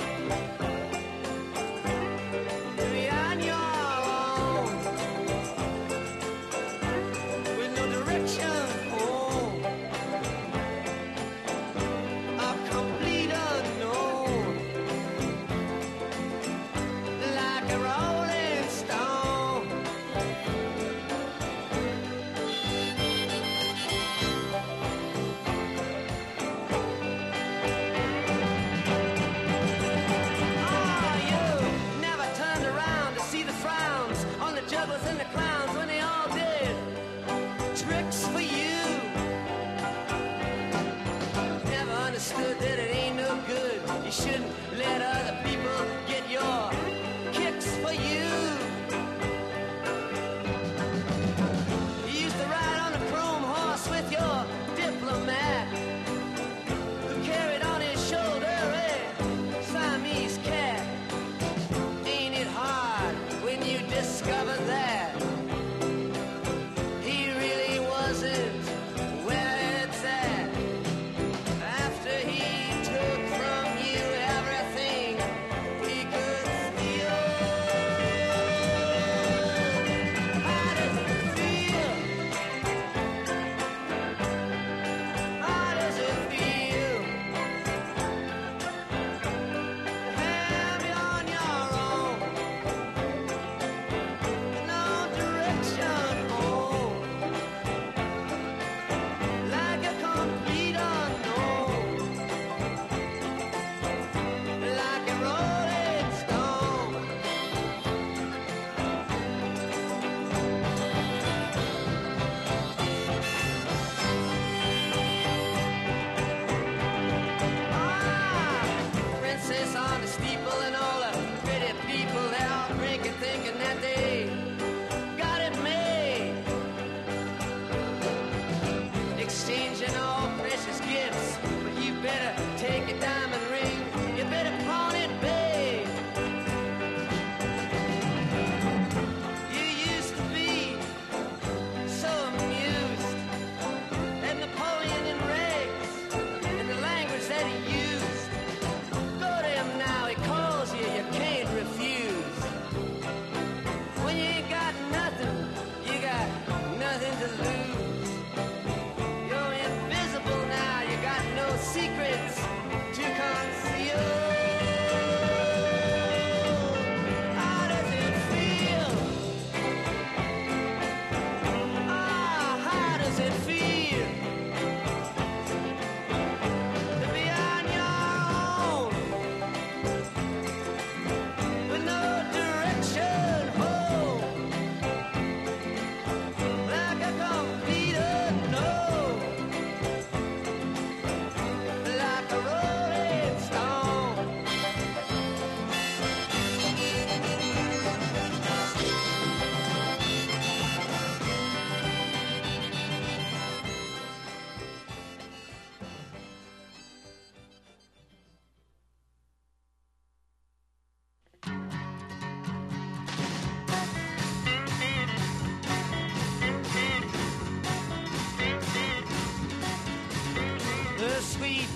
to be on your own with no direction home? A complete unknown, like a rolling stone. Oh, you never turned around to see the frowns on the jugglers and the clowns when they all did tricks for you. Never understood that it ain't no good. You shouldn't let other people get your kicks for you.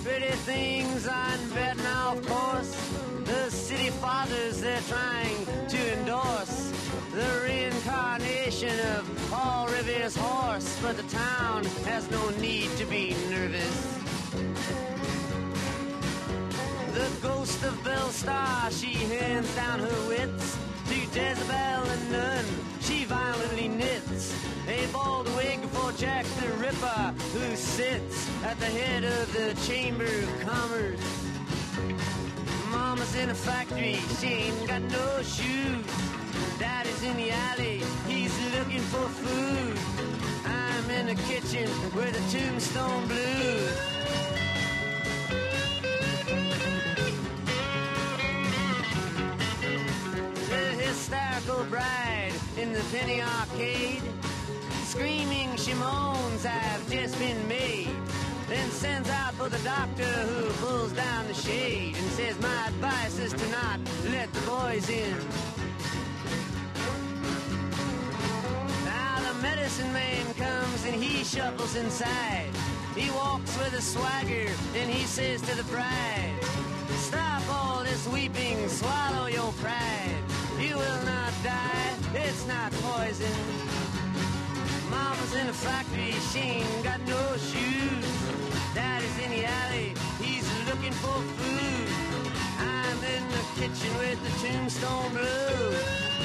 pretty things I'm betting, of course. The city fathers, they're trying to endorse the reincarnation of Paul Revere's horse, but the town has no need to be nervous. The ghost of Belle Star, she hands down her wits to Jezebel and Nun. She violently knits a bald wig for Jack the Ripper, who sits at the head of the Chamber of Commerce. Mama's in a factory, she ain't got no shoes. Daddy's in the alley, he's looking for food. I'm in the kitchen with the Tombstone Blues. The hysterical bride in the penny arcade, screaming she moans, I've just been made. Then sends out for the doctor who pulls down the shade and says, my advice is to not let the boys in. Now the medicine man comes and he shuffles inside. He walks with a swagger and he says to the bride, stop all this weeping, swallow your pride. You will not die, it's not poison. Mama's in a factory, she ain't got no shoes. Daddy's in the alley, he's looking for food. I'm in the kitchen with the Tombstone Blues.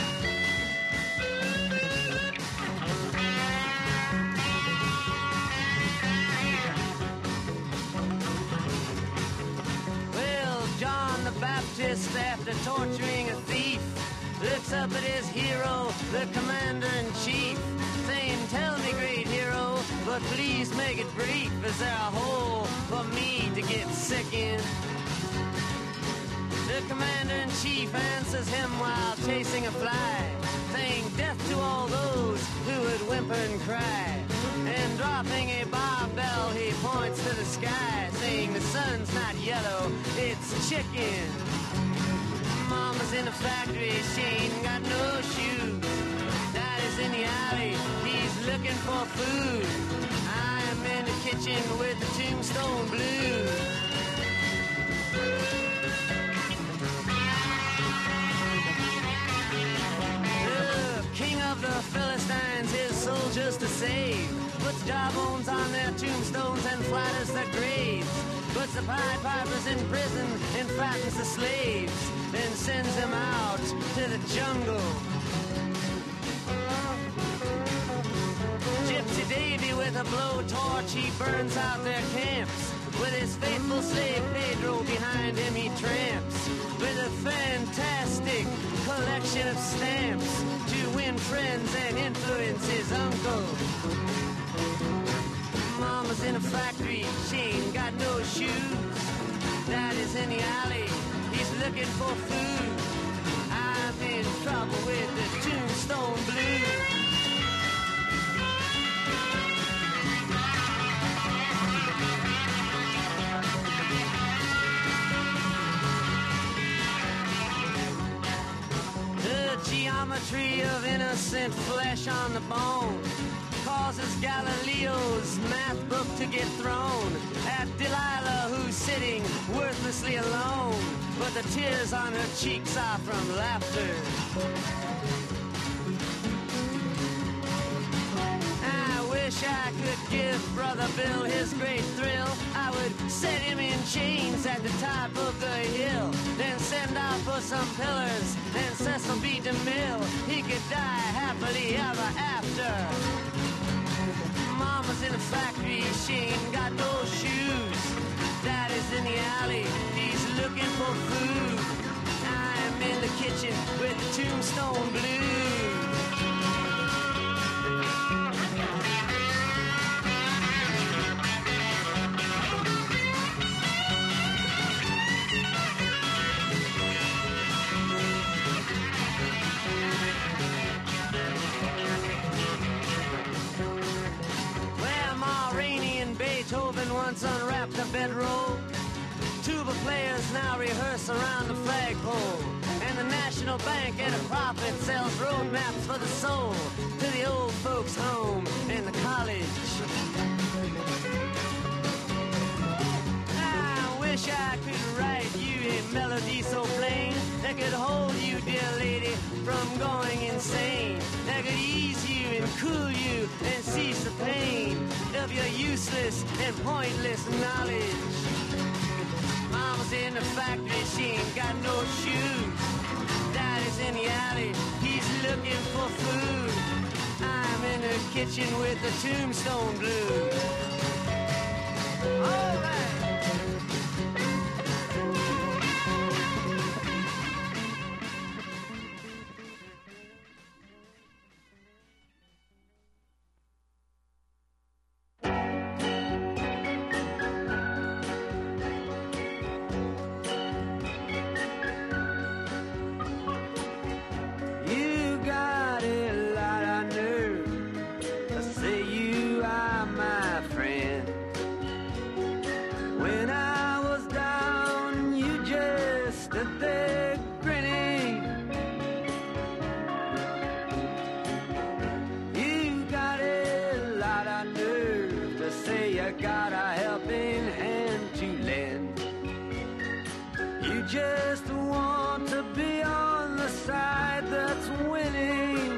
Well, John the Baptist, after torturing a thief, looks up at his hero, the commander-in-chief, saying, tell me, great hero, but please make it brief. Is there a hole for me to get sick in? The commander-in-chief answers him while chasing a fly, saying, death to all those who would whimper and cry. And dropping a barbell, he points to the sky, saying, the sun's not yellow, it's chicken. Mama's in a factory, she ain't got no shoes. Daddy's in the alley, he's looking for food. I'm in the kitchen with the Tombstone Blues. The king of the Philistines, his soldiers to save, puts jawbones on their tombstones and flatters their graves. Puts the Pied Pipers in prison and fattens the slaves, then sends them out to the jungle. Gypsy Davy with a blowtorch, he burns out their camps. With his faithful slave Pedro behind him he tramps. With a fantastic collection of stamps to win friends and influence his uncle. Mama's in a factory, she ain't got no shoes. Daddy's in the alley, he's looking for food. I'm in trouble with the Tombstone Blues. The geometry of innocent flesh on the bone causes Galileo's math book to get thrown at Delilah, who's sitting worthlessly alone, but the tears on her cheeks are from laughter. I wish I could give Brother Bill his great thrill. I would set him in chains at the top of the hill, then send out for some pillars and Cecil B. DeMille. He could die happily ever after. Mama's in a factory, she ain't got no shoes. Daddy's in the alley, he's looking for food. I'm in the kitchen with the Tombstone Blues. Beethoven once unwrapped a bedroll. Tuba players now rehearse around the flagpole. And the National Bank at a profit sells road maps for the soul to the old folks' home and the college. I wish I could write you a melody so plain that could hold you, dear lady, from going insane. That could ease you and cool you and cease the pain of your useless and pointless knowledge. Mama's in the factory, she ain't got no shoes. Daddy's in the alley, he's looking for food. I'm in the kitchen with the tombstone blues. All right. Just want to be on the side that's winning.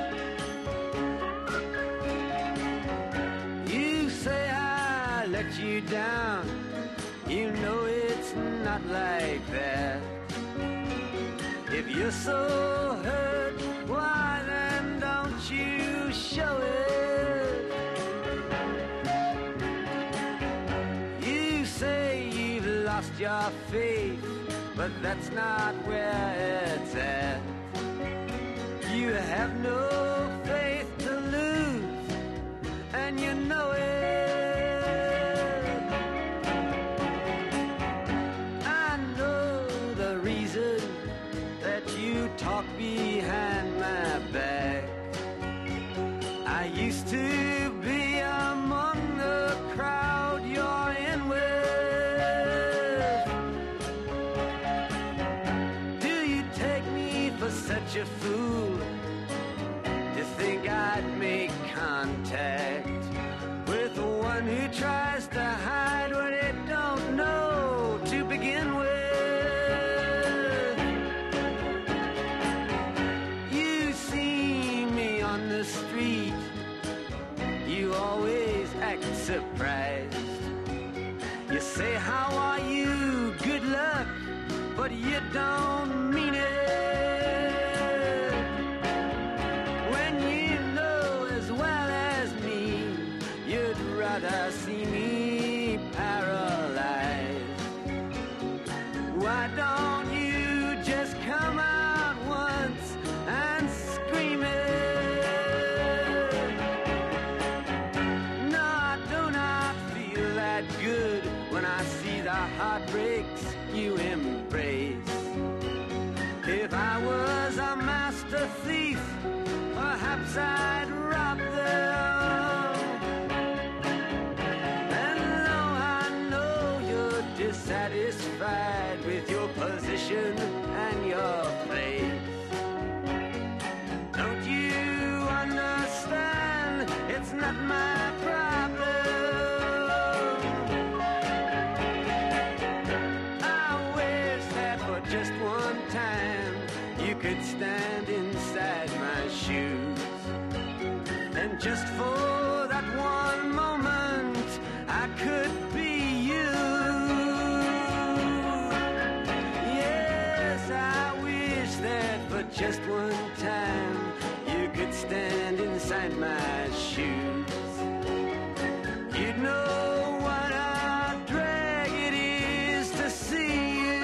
You say I let you down, you know it's not like that. If you're so hurt, why then don't you show it? You say you've lost your faith, but that's not where it's at. You have no faith to lose, and you know it. I know the reason that you talk behind my back. I used to be among the crowd you're in with. Such a fool to think I'd make contact with the one who tries to hide what it don't know to begin with. You see me on the street, you always act surprised. You say, how are you? Good luck, but you don't mean it. See me paralyzed. Why don't you just come out once and scream it? No, I do not feel that good when I see the heartbreaks you embrace. If I was a master thief, perhaps I'd rob them. Dissatisfied with your position and your place. Don't you understand? It's not my problem. I wish that for just one time you could stand inside my shoes, and just for that one moment I could be you. Just one time you could stand inside my shoes. You'd know what a drag it is to see you.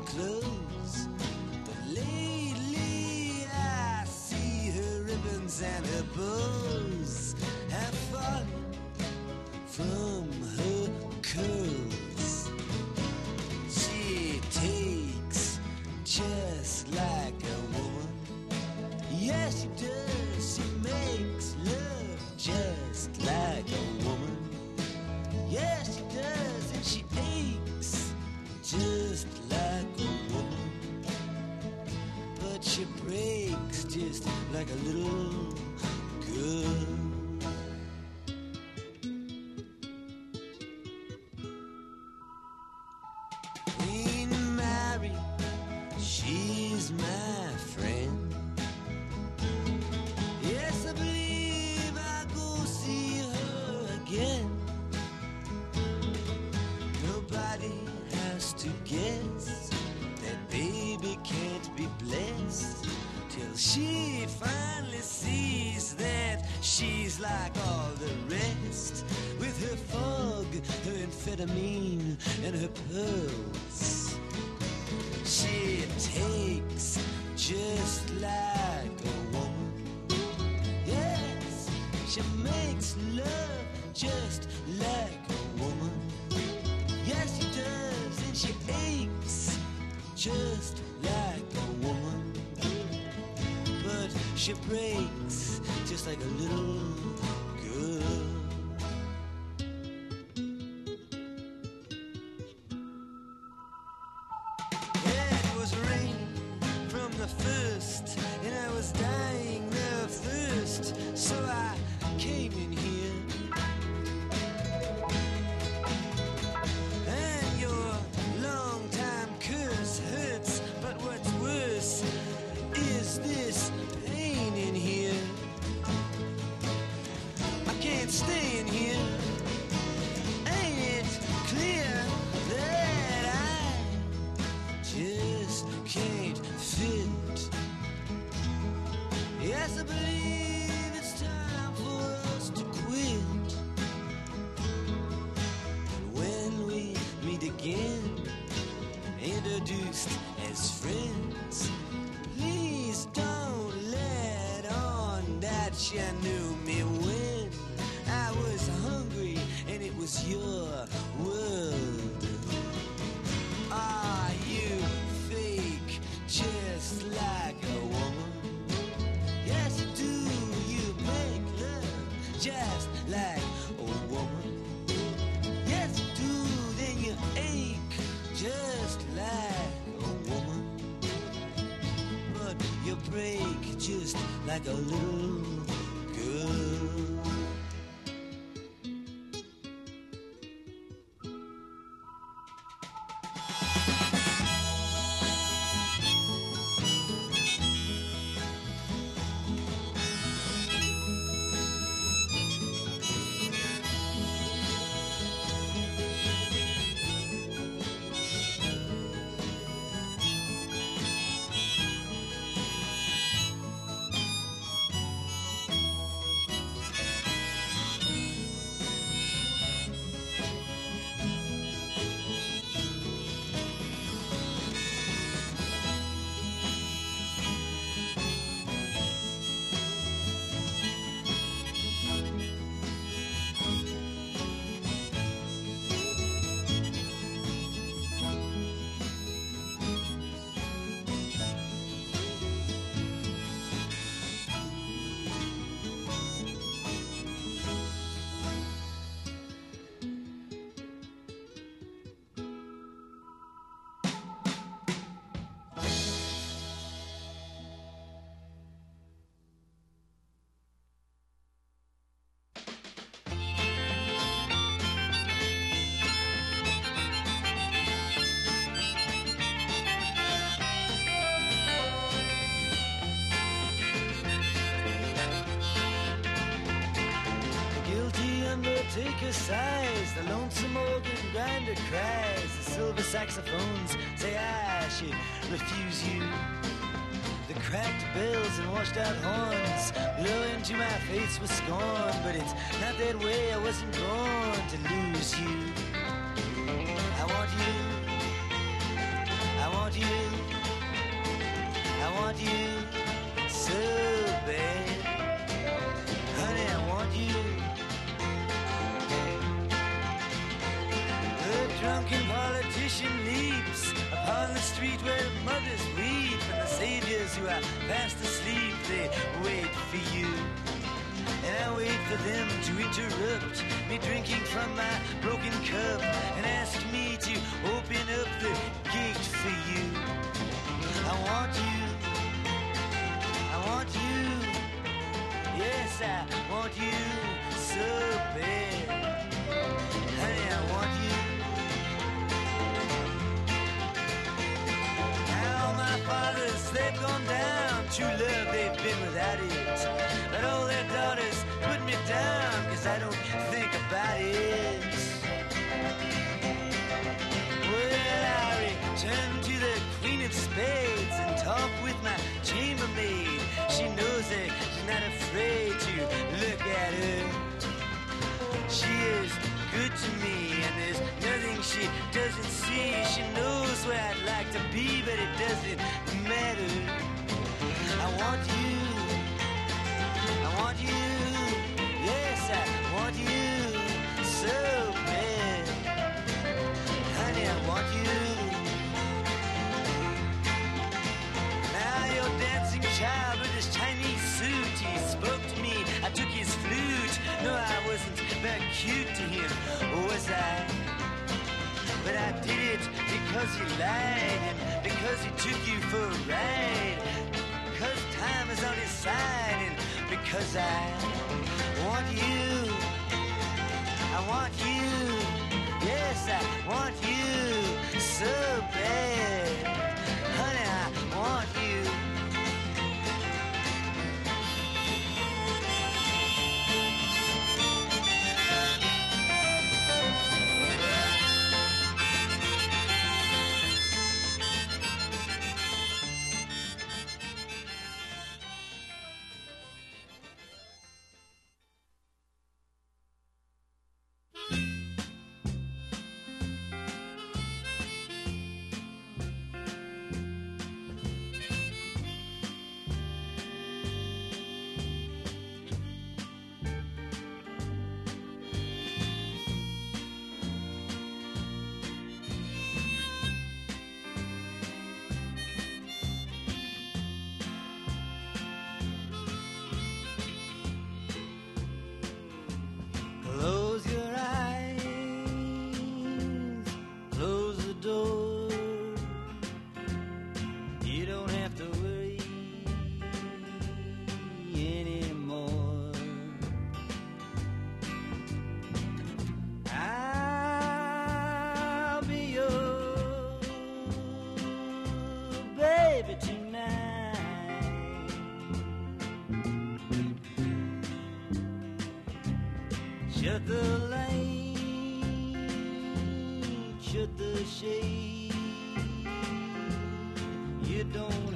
clothes. But lately I see her ribbons and her bows have fallen from her curls. She takes just like a woman. Yes, she does. She makes love just like a woman. Yes, she does, and she aches just like a woman. But she breaks just like a little girl. Ain't married, she's my friend. Yes, I believe I'll go see her again. Nobody has to guess that baby can't be blessed till she finally sees that she's like all the rest, with her fog, her amphetamine, and her pearls. She takes just like a woman. Yes, she makes love just like a woman. Yes, she does, and she aches just like a woman. But she breaks just like a little girl. Yeah, it was rain from the first, and I was dying of thirst, so I came in here. And your long-time curse hurts, but what's worse is this pain in here. I can't stay in here. Ain't it clear that I just can't fit? Yes, I believe it's time for us to quit. And when we meet again, introduced as friends, please don't let on that you knew me when I was hungry and it was your world. Ah, you fake just like a woman. Yes, you do. You make love just like a woman. Yes, you do. Then you ache just like a woman. But you break just like a little girl. Undertaker sighs, the lonesome organ grinder cries, the silver saxophones say I should refuse you. The cracked bells and washed out horns blow into my face with scorn, but it's not that way, I wasn't born to lose you. I want you, I want want you, I want you so bad. Honey, I want you. The drunken politician leaps upon the street where mothers weep, and the saviors who are fast asleep, they wait for you. And I wait for them to interrupt me drinking from my broken cup and ask me to open up the gate for you. I want you, I want you, yes, I want you so bad. Honey, I want you. Now my fathers, they've gone down. True love, they've been without it. But all their daughters put me down, 'cause I don't think about it. Well, I return to the Queen of Spades and talk with my chambermaid. She knows that she's not afraid to look at her. She is good to me, and there's nothing she doesn't see. She knows where I'd like to be, but it doesn't matter. I want you, I want you, yes, I want you so bad. Honey, I want you. Now your dancing child with his Chinese suit, he spoke to me, I took his flute. No, I wasn't very cute to him, was I? But I did it because he lied, and because he took you for a ride, because time is on his side, and because I want you, I want you, yes, I want you so bad. Honey, I want you. Close your eyes, close the door. You don't have to worry anymore. I'll be your baby tonight. Shut the light, shut the shade. You don't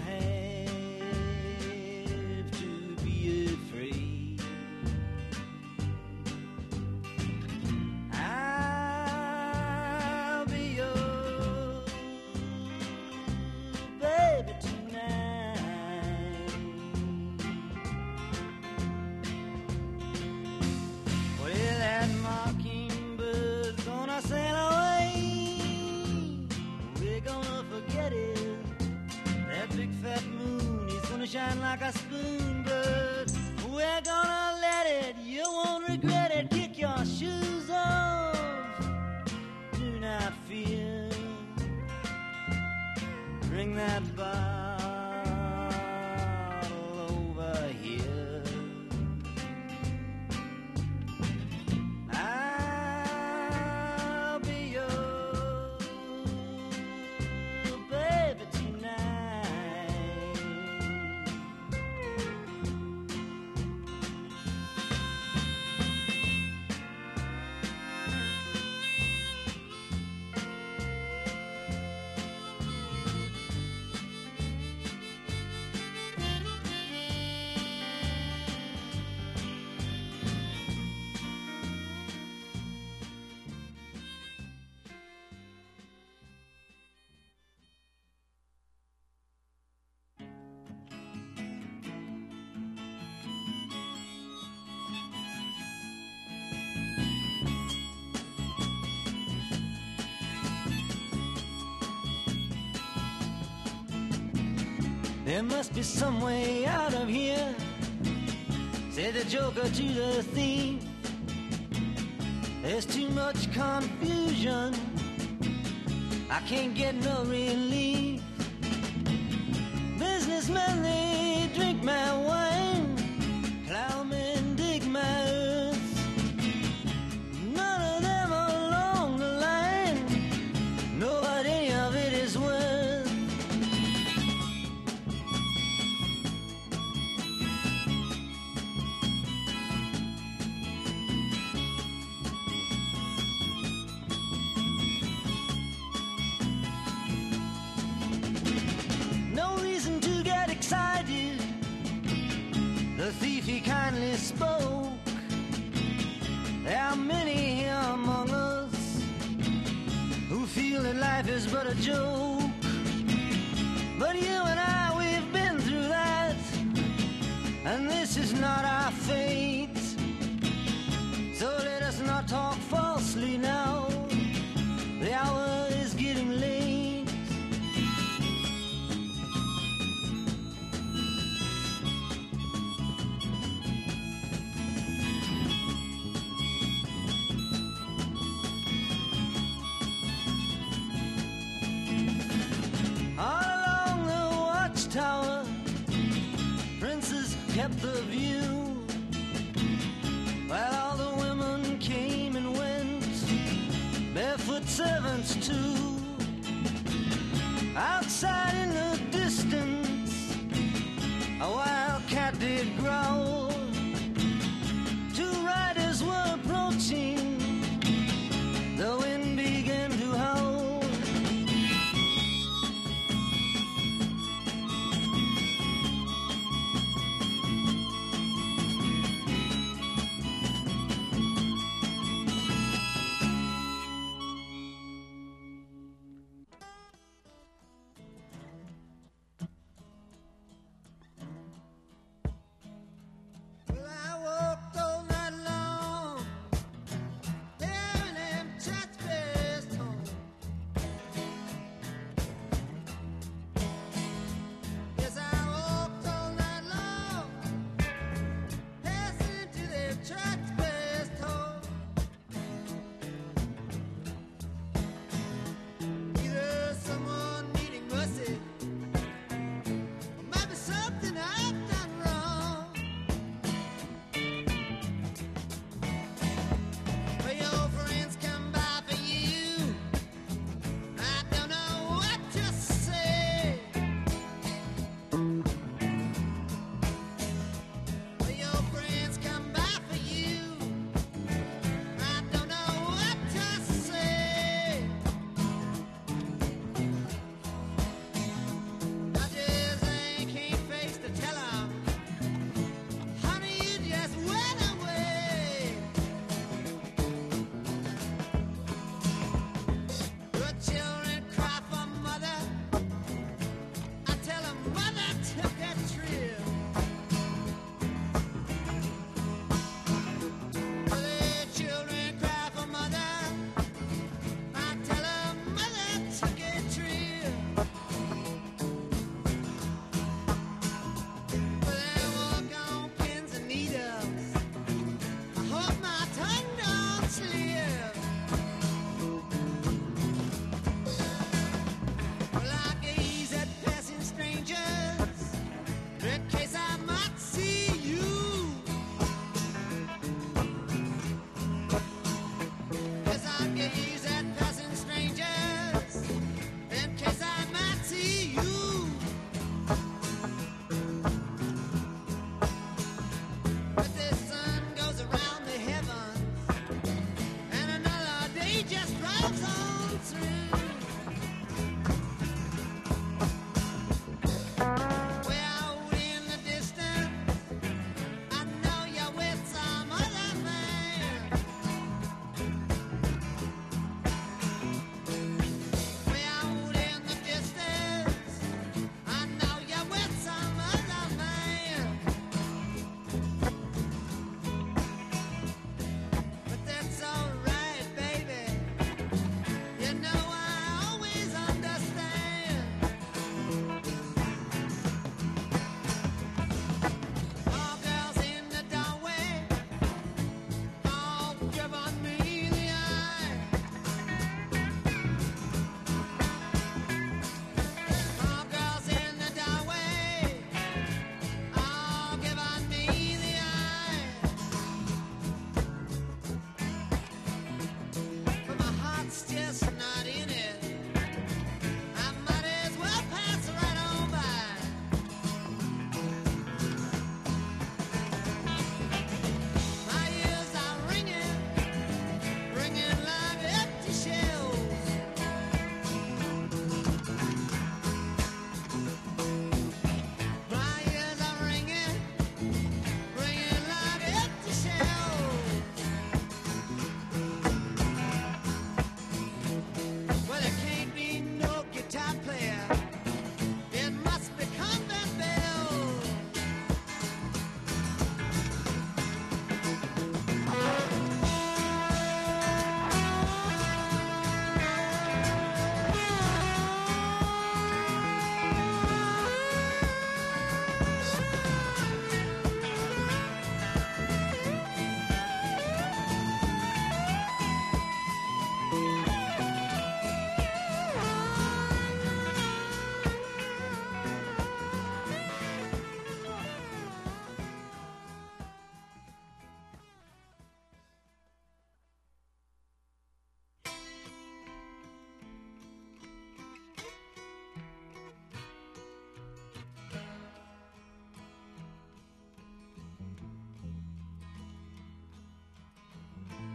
have to be afraid. I'll be your baby tonight. Well, that mockingbird's gonna sail away. We're gonna forget it. That big fat moon is gonna shine like a spoon, but we're gonna let it. You won't regret it. Kick your shoes off. Do not fear. Bring that bottle over here. I'll be your baby tonight. There must be some way out of here, said the joker to the thief. There's too much confusion, I can't get no relief. Businessmen, they drink my wine, plowmen dig my earth. None of them along the line know what any of it is worth. No reason to get excited, the thief he kindly spoke. There are many here among us who feel that life is but a joke. But you and I, we've been through that, and this is not our fate. So let us not talk falsely now, the hour is getting late.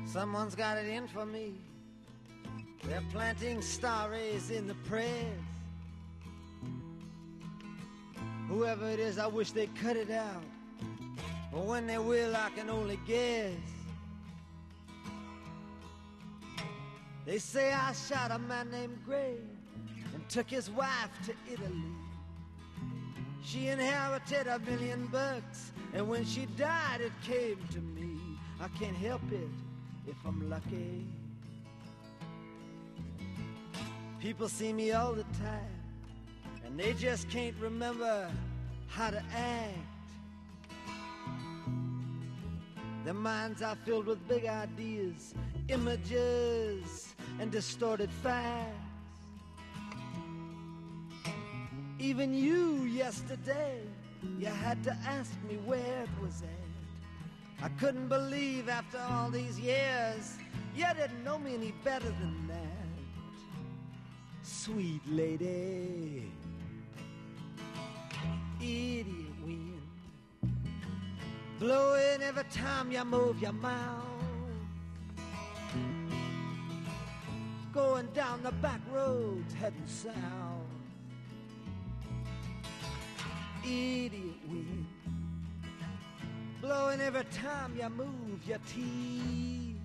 Someone's got it in for me. They're planting star rays in the press. Whoever it is, I wish they'd cut it out. But when they will, I can only guess. They say I shot a man named Gray and took his wife to Italy. She inherited $1 million, and when she died, it came to me. I can't help it if I'm lucky. People see me all the time, and they just can't remember how to act. Their minds are filled with big ideas, images, and distorted facts. Even you yesterday, you had to ask me where it was at. I couldn't believe after all these years, you didn't know me any better than that. Sweet lady, idiot wind, blowing every time you move your mouth, going down the back roads heading south. Idiot wind, blowing every time you move your teeth.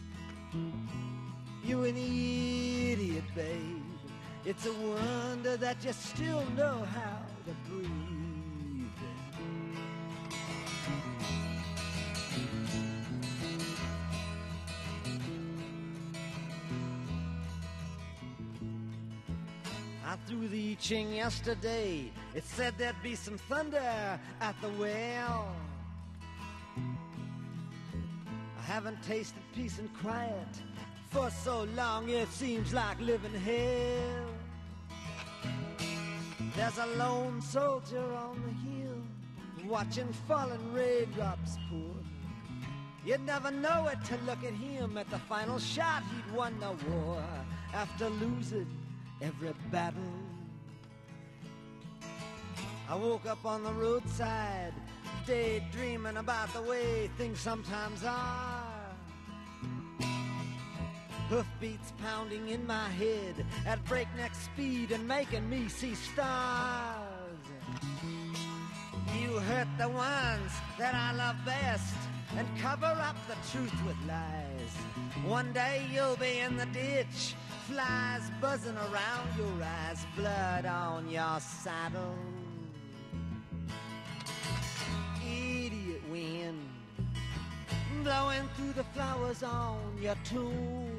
You an idiot, babe. It's a wonder that you still know how to breathe. I threw the I Ching yesterday. It said there'd be some thunder at the well. I haven't tasted peace and quiet for so long, it seems like living hell. There's a lone soldier on the hill, watching fallen raindrops pour. You'd never know it to look at him. At the final shot, he'd won the war after losing every battle. I woke up on the roadside, daydreaming about the way things sometimes are. Hoofbeats pounding in my head at breakneck speed and making me see stars. You hurt the ones that I love best and cover up the truth with lies. One day you'll be in the ditch, flies buzzing around your eyes, blood on your saddle. Idiot wind, blowing through the flowers on your tomb,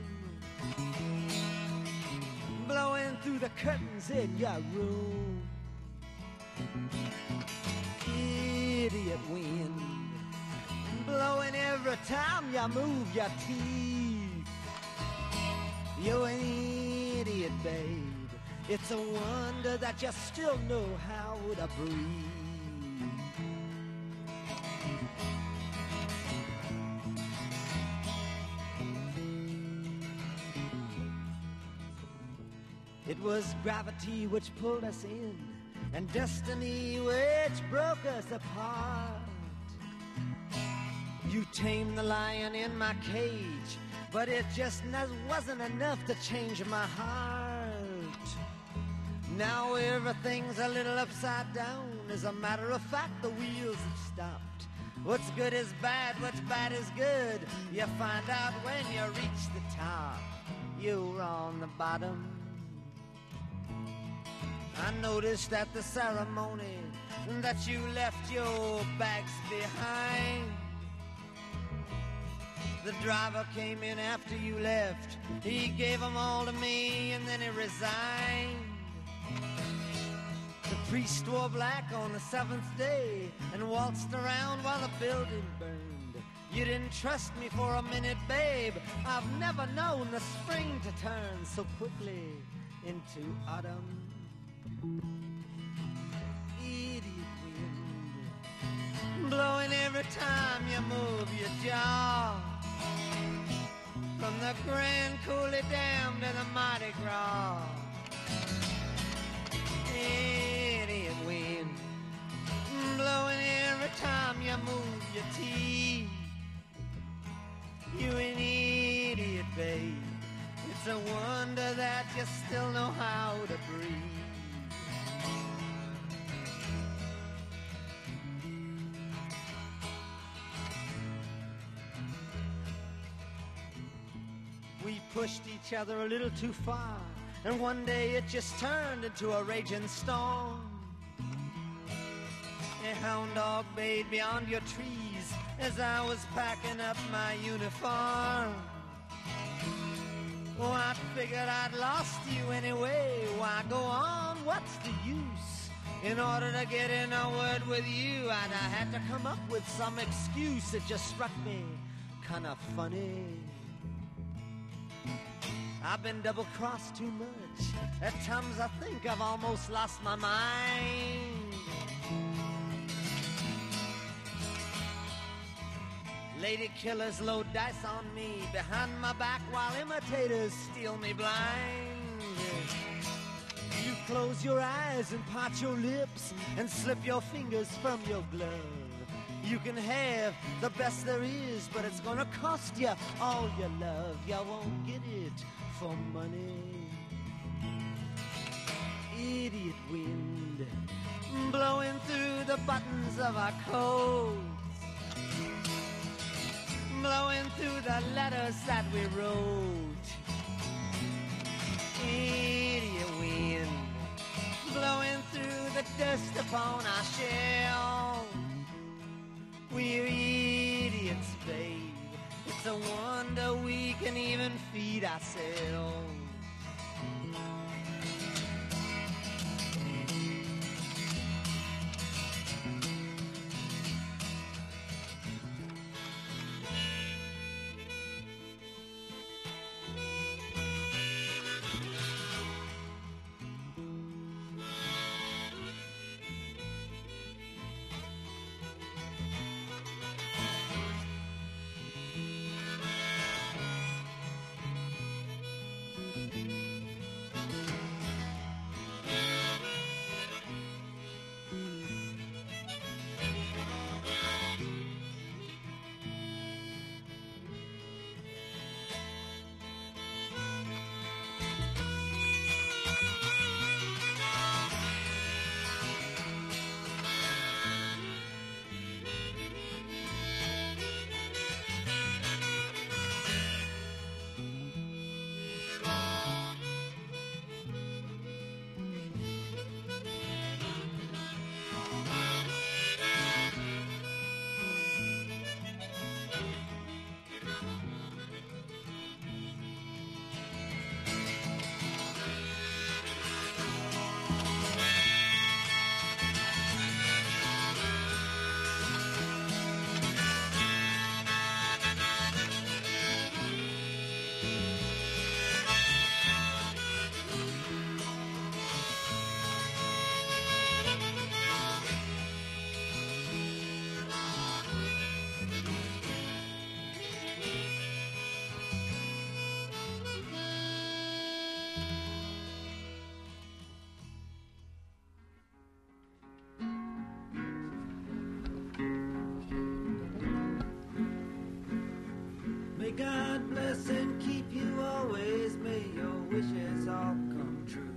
blowing through the curtains in your room. Idiot wind, blowing every time you move your teeth. You're an idiot, babe. It's a wonder that you still know how to breathe. It was gravity which pulled us in, and destiny which broke us apart. You tamed the lion in my cage, but it just wasn't enough to change my heart. Now everything's a little upside down. As a matter of fact, the wheels have stopped. What's good is bad, what's bad is good. You find out when you reach the top. You're on the bottom. I noticed at the ceremony that you left your bags behind. The driver came in after you left. He gave them all to me and then he resigned. The priest wore black on the seventh day and waltzed around while the building burned. You didn't trust me for a minute, babe. I've never known the spring to turn so quickly into autumn. Idiot wind, blowing every time you move your jaw. From the Grand Coulee Dam to the Mardi Gras. Idiot wind, blowing every time you move your teeth. You an idiot. It's a wonder that you still know how to breathe. We pushed each other a little too far, and one day it just turned into a raging storm. A hound dog bayed beyond your trees as I was packing up my uniform. Oh, I figured I'd lost you anyway. Why go on? What's the use? In order to get in a word with you, I had to come up with some excuse. It just struck me kind of funny. I've been double-crossed too much. At times I think I've almost lost my mind. Lady killers load dice on me behind my back while imitators steal me blind. You close your eyes and part your lips and slip your fingers from your glove. You can have the best there is, but it's gonna cost you all your love. You won't get it for money. Idiot wind blowing through the buttons of our coats, blowing through the letters that we wrote. Idiot wind blowing through the dust upon our shell. We're idiots, babe. It's a wonder we can even feed ourselves. May God bless and keep you always. May your wishes all come true.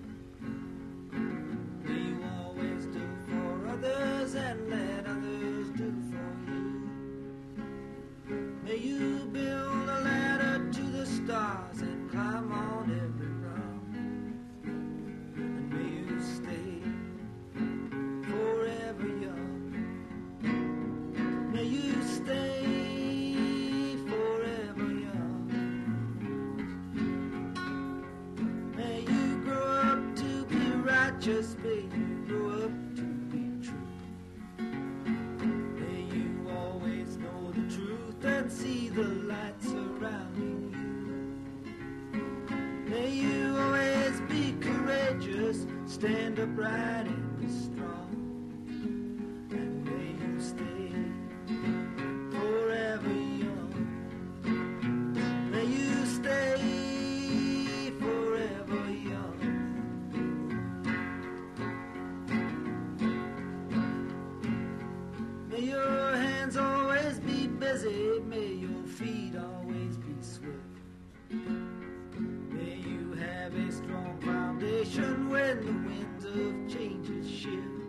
May you always do for others and let others do for you. May you build a ladder to the stars and climb on every round. And may you stay forever young. May you stay just may you grow up to be true. May you always know the truth and see the light surrounding you. May you always be courageous, stand upright and be strong. And may you stay forever young. May you stay forever young. May your hands always be busy, may your feet always be swift. May you have a strong foundation when the winds of changes shift.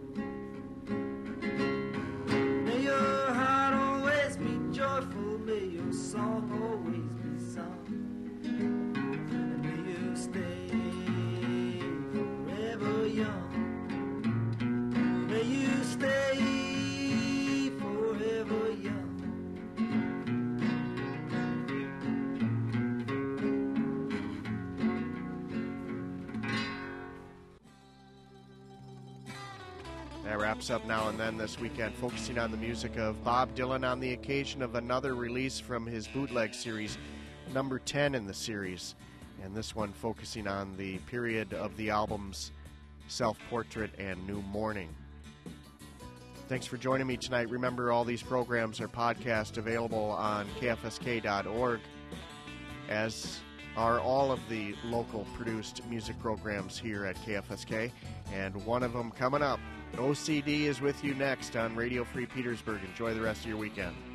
May your heart always be joyful, may your song always be sung, and may you stay forever young. May you stay forever young. That wraps up Now and Then this weekend, focusing on the music of Bob Dylan on the occasion of another release from his bootleg series, number 10 in the series, and this one focusing on the period of the albums Self-Portrait and New Morning. Thanks for joining me tonight. Remember, all these programs are podcast available on kfsk.org, as are all of the local produced music programs here at KFSK, and one of them coming up. OCD is with you next on Radio Free Petersburg. Enjoy the rest of your weekend.